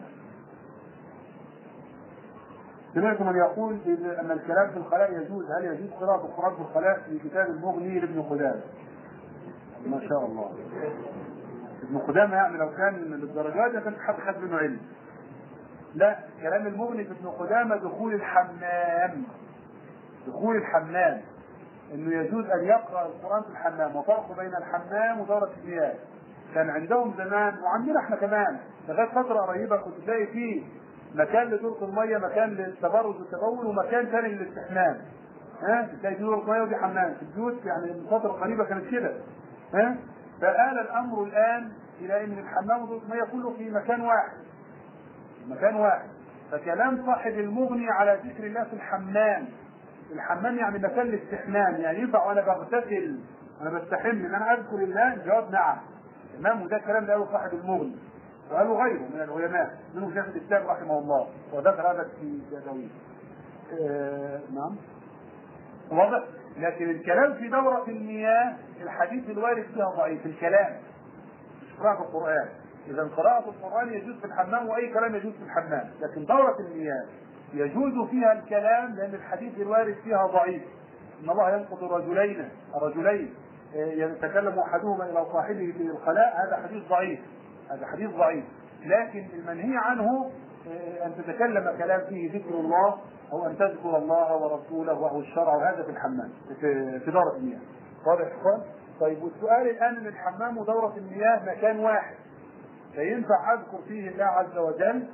سمعت من يقول أن الكلام في الخلاء يجوز، هل يجوز قراءة القرآن في الخلاء في كتاب المغني لابن قدامة؟ ما شاء الله. ابن قدامة يعني لو كان للدرجات ده كان حد خد منه علم. لا، كلام المغني في ابن قدامة دخول الحمام، دخول الحمام، انه يجوز ان يقرأ القرآن في الحمام، وفرق بين الحمام ودورة المياه. كان عندهم زمان وعندنا احنا كمان لغاية فترة قريبة كنت تلاقي فيه مكان لدورة المية، مكان للتبرد والتبول، ومكان ثاني للاستحمام. ها تلاقي دورة المية ودي حمام في البيوت، يعني من فترة قريبة كانت كده. ها فآل الأمر الآن إلى أن الحمام ودورة المية كله في مكان واحد، مكان واحد. فكلام صاحب المغني على ذكر الله في الحمام، الحمام يعني مكان الاستحمام، يعني ينفع وانا بغتسل انا بستحم ان انا اذكر الله؟ الجواب نعم تمام. وده الكلام ده قاله صاحب المغني وقاله غيره من العلماء منهم شيخ الاسلام رحمه الله، وذكر هذا في جداويه. آه نعم واضح. لكن الكلام في دورة المياه الحديث الوارد فيها ضعيف، الكلام مش قراءة القرآن. إذا قراءة القرآن يجوز في الحمام وأي كلام يجوز في الحمام، لكن دورة المياه يجوز فيها الكلام لأن الحديث الوارد فيها ضعيف. إن الله ينقض الرجلين الرجلين يتكلم أحدهما إلى صاحبه في الخلاء، هذا حديث ضعيف، هذا حديث ضعيف. لكن المنهي عنه أن تتكلم كلام فيه ذكر الله أو أن تذكر الله ورسوله أو الشرع، وهذا في الحمام في دورة المياه. واضح يا إخوان؟ طيب والسؤال الآن ان الحمام ودورة المياه مكان واحد، فينفع أذكر فيه الله عز وجل؟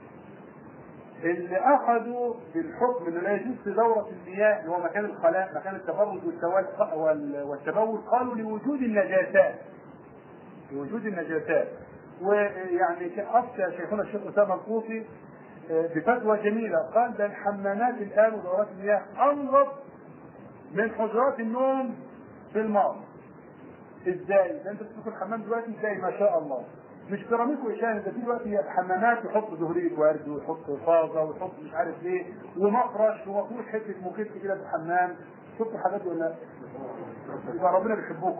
اللي أخذوا بالحكم انه لا يجوز في دورة المياه اللي هو مكان الخلاء، مكان التبرد والتبول، قالوا لوجود النجاسات، لوجود النجاسات. ويعني أفتى شيخنا الشيخ أسامة القوطي بفتوى جميلة، قال ده الحمامات الآن ودورات المياه أنظف من حجرات النوم في الماضي. ازاي؟ ده انت بتدخل الحمام دلوقتي تلاقي ما شاء الله مش سيراميك وإشانة، ده في دلوقتي حمامات يحط زهرية ورد ويحط فازة ويحط مش عارف ايه ومفرش ومفروش حتة مخيط كده في الحمام. شفتوا الحاجات دي ولا لا؟ يبقى ربنا بيحبوكم.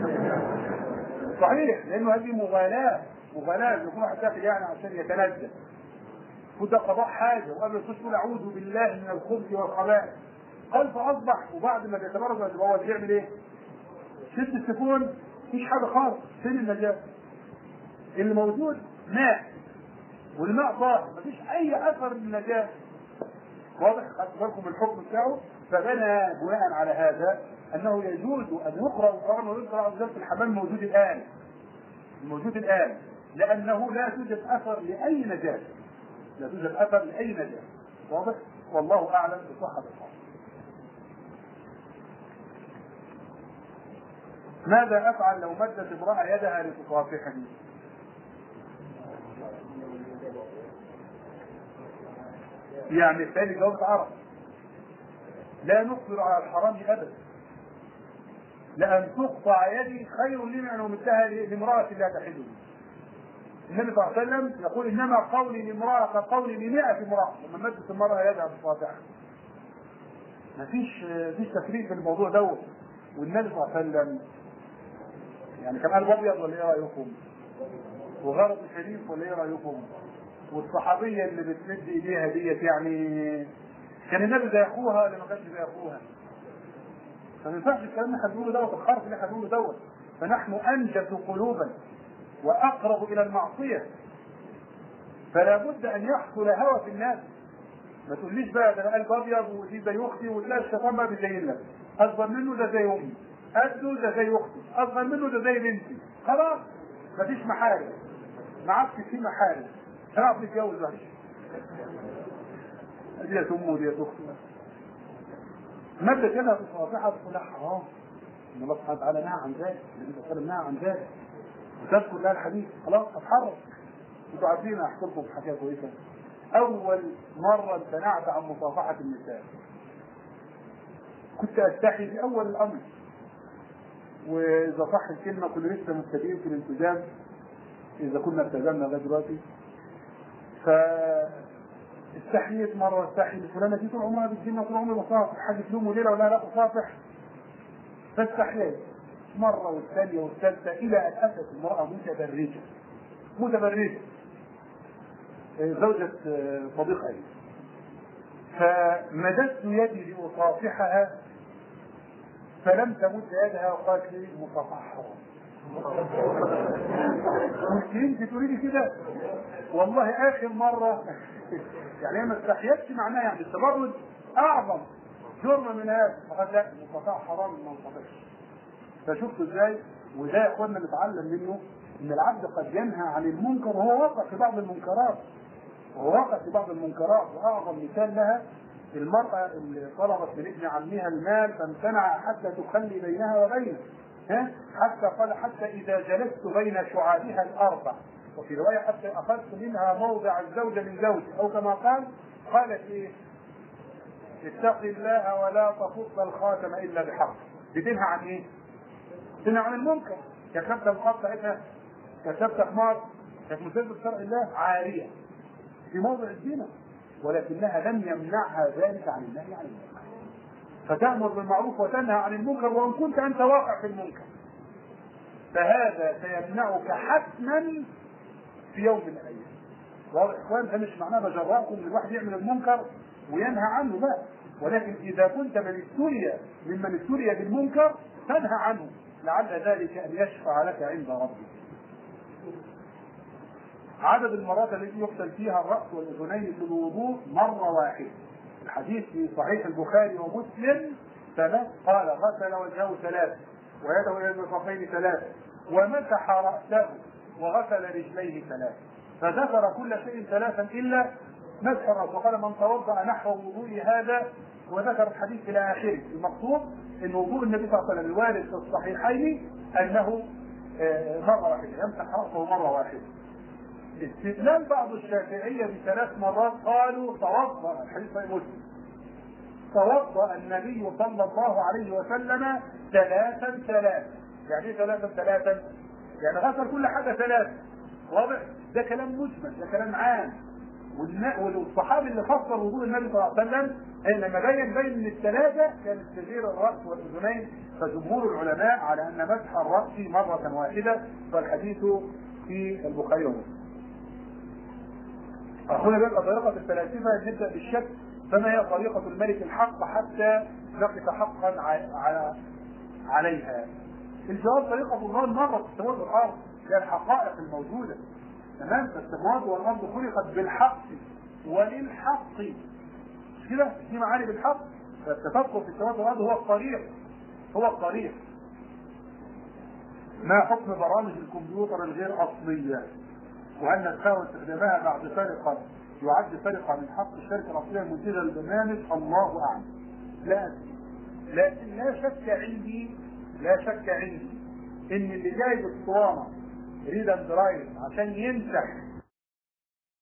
صحيح، لأنه هذه مغالاة، مغالاة يكون واحد داخل يعني عشان يتنزل وده قضاء حاجة، وقبل تقول أعوذ بالله من الخبث والخبائث. قال فأصبح وبعد ما بيتبرز هو بيعمل ايه؟ ست السفون مفيش حاجة خالص، فين النجاة؟ اللي موجود ماء، والماء طاهر مفيش أي أثر للنجاة. واضح؟ خدت بالكم الحكم بتاعه. فبنى بناء على هذا أنه يجوز أن يقرأ القرآن ويقرأ أوزان في الحمام الموجود الآن، الموجود الآن، لأنه لا توجد أثر لأي نجاة، لا توجد أثر لأي نجاة. واضح؟ والله أعلم بصحة الحكم. ماذا أفعل لو مدت امرأة يدها لتصافحني؟ يعني الثاني جواب عرب. لا نقبل على الحرام ابدا. لان تقطع يدي خير لي من ان امدها لامراه لا تحل لي. النبي صلى الله عليه وسلم يقول انما قولي لامراه كقولي لمئة امراه، لما مدت المراه يدها بصوابعها. مفيش مفيش تفريق في الموضوع دوت. والنبي صلى الله عليه وسلم يعني كان قلب ابيض ولا ايه رايكم؟ وغرض شريف ولا ايه رايكم؟ والصحابيه اللي بتمد ايديها ديت يعني كان النبي زي اخوها ولا ما كانش زي اخوها؟ فما ينفعش الكلام اللي احنا بنقوله دوت، الحرف اللي احنا بنقوله دوت. فنحن انجس قلوبا واقرب الى المعصيه، فلا بد ان يحصل هوى في الناس. ما تقوليش بقى ده انا قلب ابيض ودي زي اختي، وتلاقي الشيطان بقى بيزين لك اصغر منه ده زي امي، قده ده زي اختي، اصغر منه ده زي بنتي. خلاص مفيش محارم، ما عادش في محارم، هنعرف نتجوز بقى. ديت امه وديت اخته. مادة كده في صوابعها تقول لها حرام، ان الله سبحانه وتعالى نهى عن ذلك، النبي صلى الله عليه وسلم نهى عن ذلك، وتذكر لها الحديث. خلاص اتحرك. انتوا عارفين احكي لكم حكايه كويسه. اول مره امتنعت عن مصافحه النساء كنت استحي في اول الامر، واذا صح الكلمه كنا لسه مبتدئين في الالتزام، اذا كنا التزمنا لغايه دلوقتي. فاستحييت مره، استحي لفلانه دي طول عمرها بتجينا طول عمري بصافح، حاجه في يوم وليله ولا لا بصافح. فاستحييت مره والثانيه والثالثه الى ان اتت المراه متبرجه متبرجه زوجة صديق أبي، فمددت يدي لأصافحها فلم تمد يدها وقالت لي مصافحة حرام. قلت انت تريدي كده؟ والله آخر مرة يعني ما استحيتش معناها، يعني التبرج أعظم جرم من هذا. فقال لا المصافحة حرام ما نصافحش. فشفت ازاي؟ وده يا اخوانا نتعلم منه ان العبد قد ينهى عن المنكر وهو واقع في بعض المنكرات. وهو واقع في بعض المنكرات، واعظم مثال لها المرأة اللي طلبت من ابن عمها المال فامتنع حتى تخلي بينها وبينه، ها؟ حتى قال حتى إذا جلست بين شعابها الأربع، وفي رواية حتى أخذت منها موضع الزوجة من زوجي، أو كما قال قالت إيه؟ اتق الله ولا تفض الخاتم إلا بحق. بتنهى عن إيه؟ بتنهى عن المنكر. كتبت الخط بتاعتها، كتبت حمار، كانت مسلسل شرع الله عارية في موضع الزنا، ولكنها لم يمنعها ذلك عن النهي عن المنكر. فتأمر بالمعروف وتنهى عن المنكر وإن كنت أنت واقع في المنكر، فهذا سيمنعك حتما في يوم من الأيام. واضح يا إخوان؟ ده مش معناه بجرأكم ان الواحد يعمل المنكر وينهى عنه، لا، ولكن إذا كنت من ابتلي ممن ابتلي بالمنكر تنهى عنه لعل ذلك أن يشفع لك عند ربك. عدد المرات التي يغسل فيها الرأس والأذنين في الوضوء مرة واحدة. الحديث في صحيح البخاري ومسلم ثلاث، قال غسل وجهه ثلاث ويده إلى المرفقين ثلاث ومسح رأسه وغسل رجليه ثلاث، فذكر كل شيء ثلاثا إلا مسح الرأس، وقال من توضأ نحو وضوء هذا، وذكر الحديث إلى آخره. المقصود أن وضوء النبي صلى الله عليه وسلم الوارد في الصحيحين أنه مرة واحدة يمسح رأسه مرة واحدة. استدلال بعض الشافعية بثلاث مرات قالوا توضأ، الحديث صحيح مسلم، توضأ النبي صلى الله عليه وسلم ثلاثا ثلاثا. يعني ايه ثلاثا ثلاثا؟ يعني غسل كل حاجة ثلاثة. واضح؟ ده كلام مجمل، ده كلام عام. والصحابي اللي فسر وضوء النبي صلى الله عليه وسلم لما بين بين ان الثلاثة كانت تغيير الرأس والأذنين، فجمهور العلماء على ان مسح الرأس مرة واحدة، فالحديث في البخاري ومسلم. هنا بقى طريقة الفلاسفة نبدأ بالشك، فما هي طريقة الملك الحق حتى نقف حقا على عليها؟ الجواب طريقة الله المرة في السماوات والأرض، هي الحقائق الموجودة. تمام؟ فالسماوات والأرض خلقت بالحق وللحق، مش كده؟ دي معاني بالحق. فالتفكر في السماوات والأرض هو الطريق، هو الطريق. ما حكم برامج الكمبيوتر الغير أصلية؟ وأن التساوي استخدامها بعد سرقة يعد سرقة من حق الشركة الأصلية المنتجة للبرنامج؟ الله أعلم. لا لكن لا شك عندي لا شك عندي إن اللي جاي بالصوانة ريد اند رايت عشان يمسح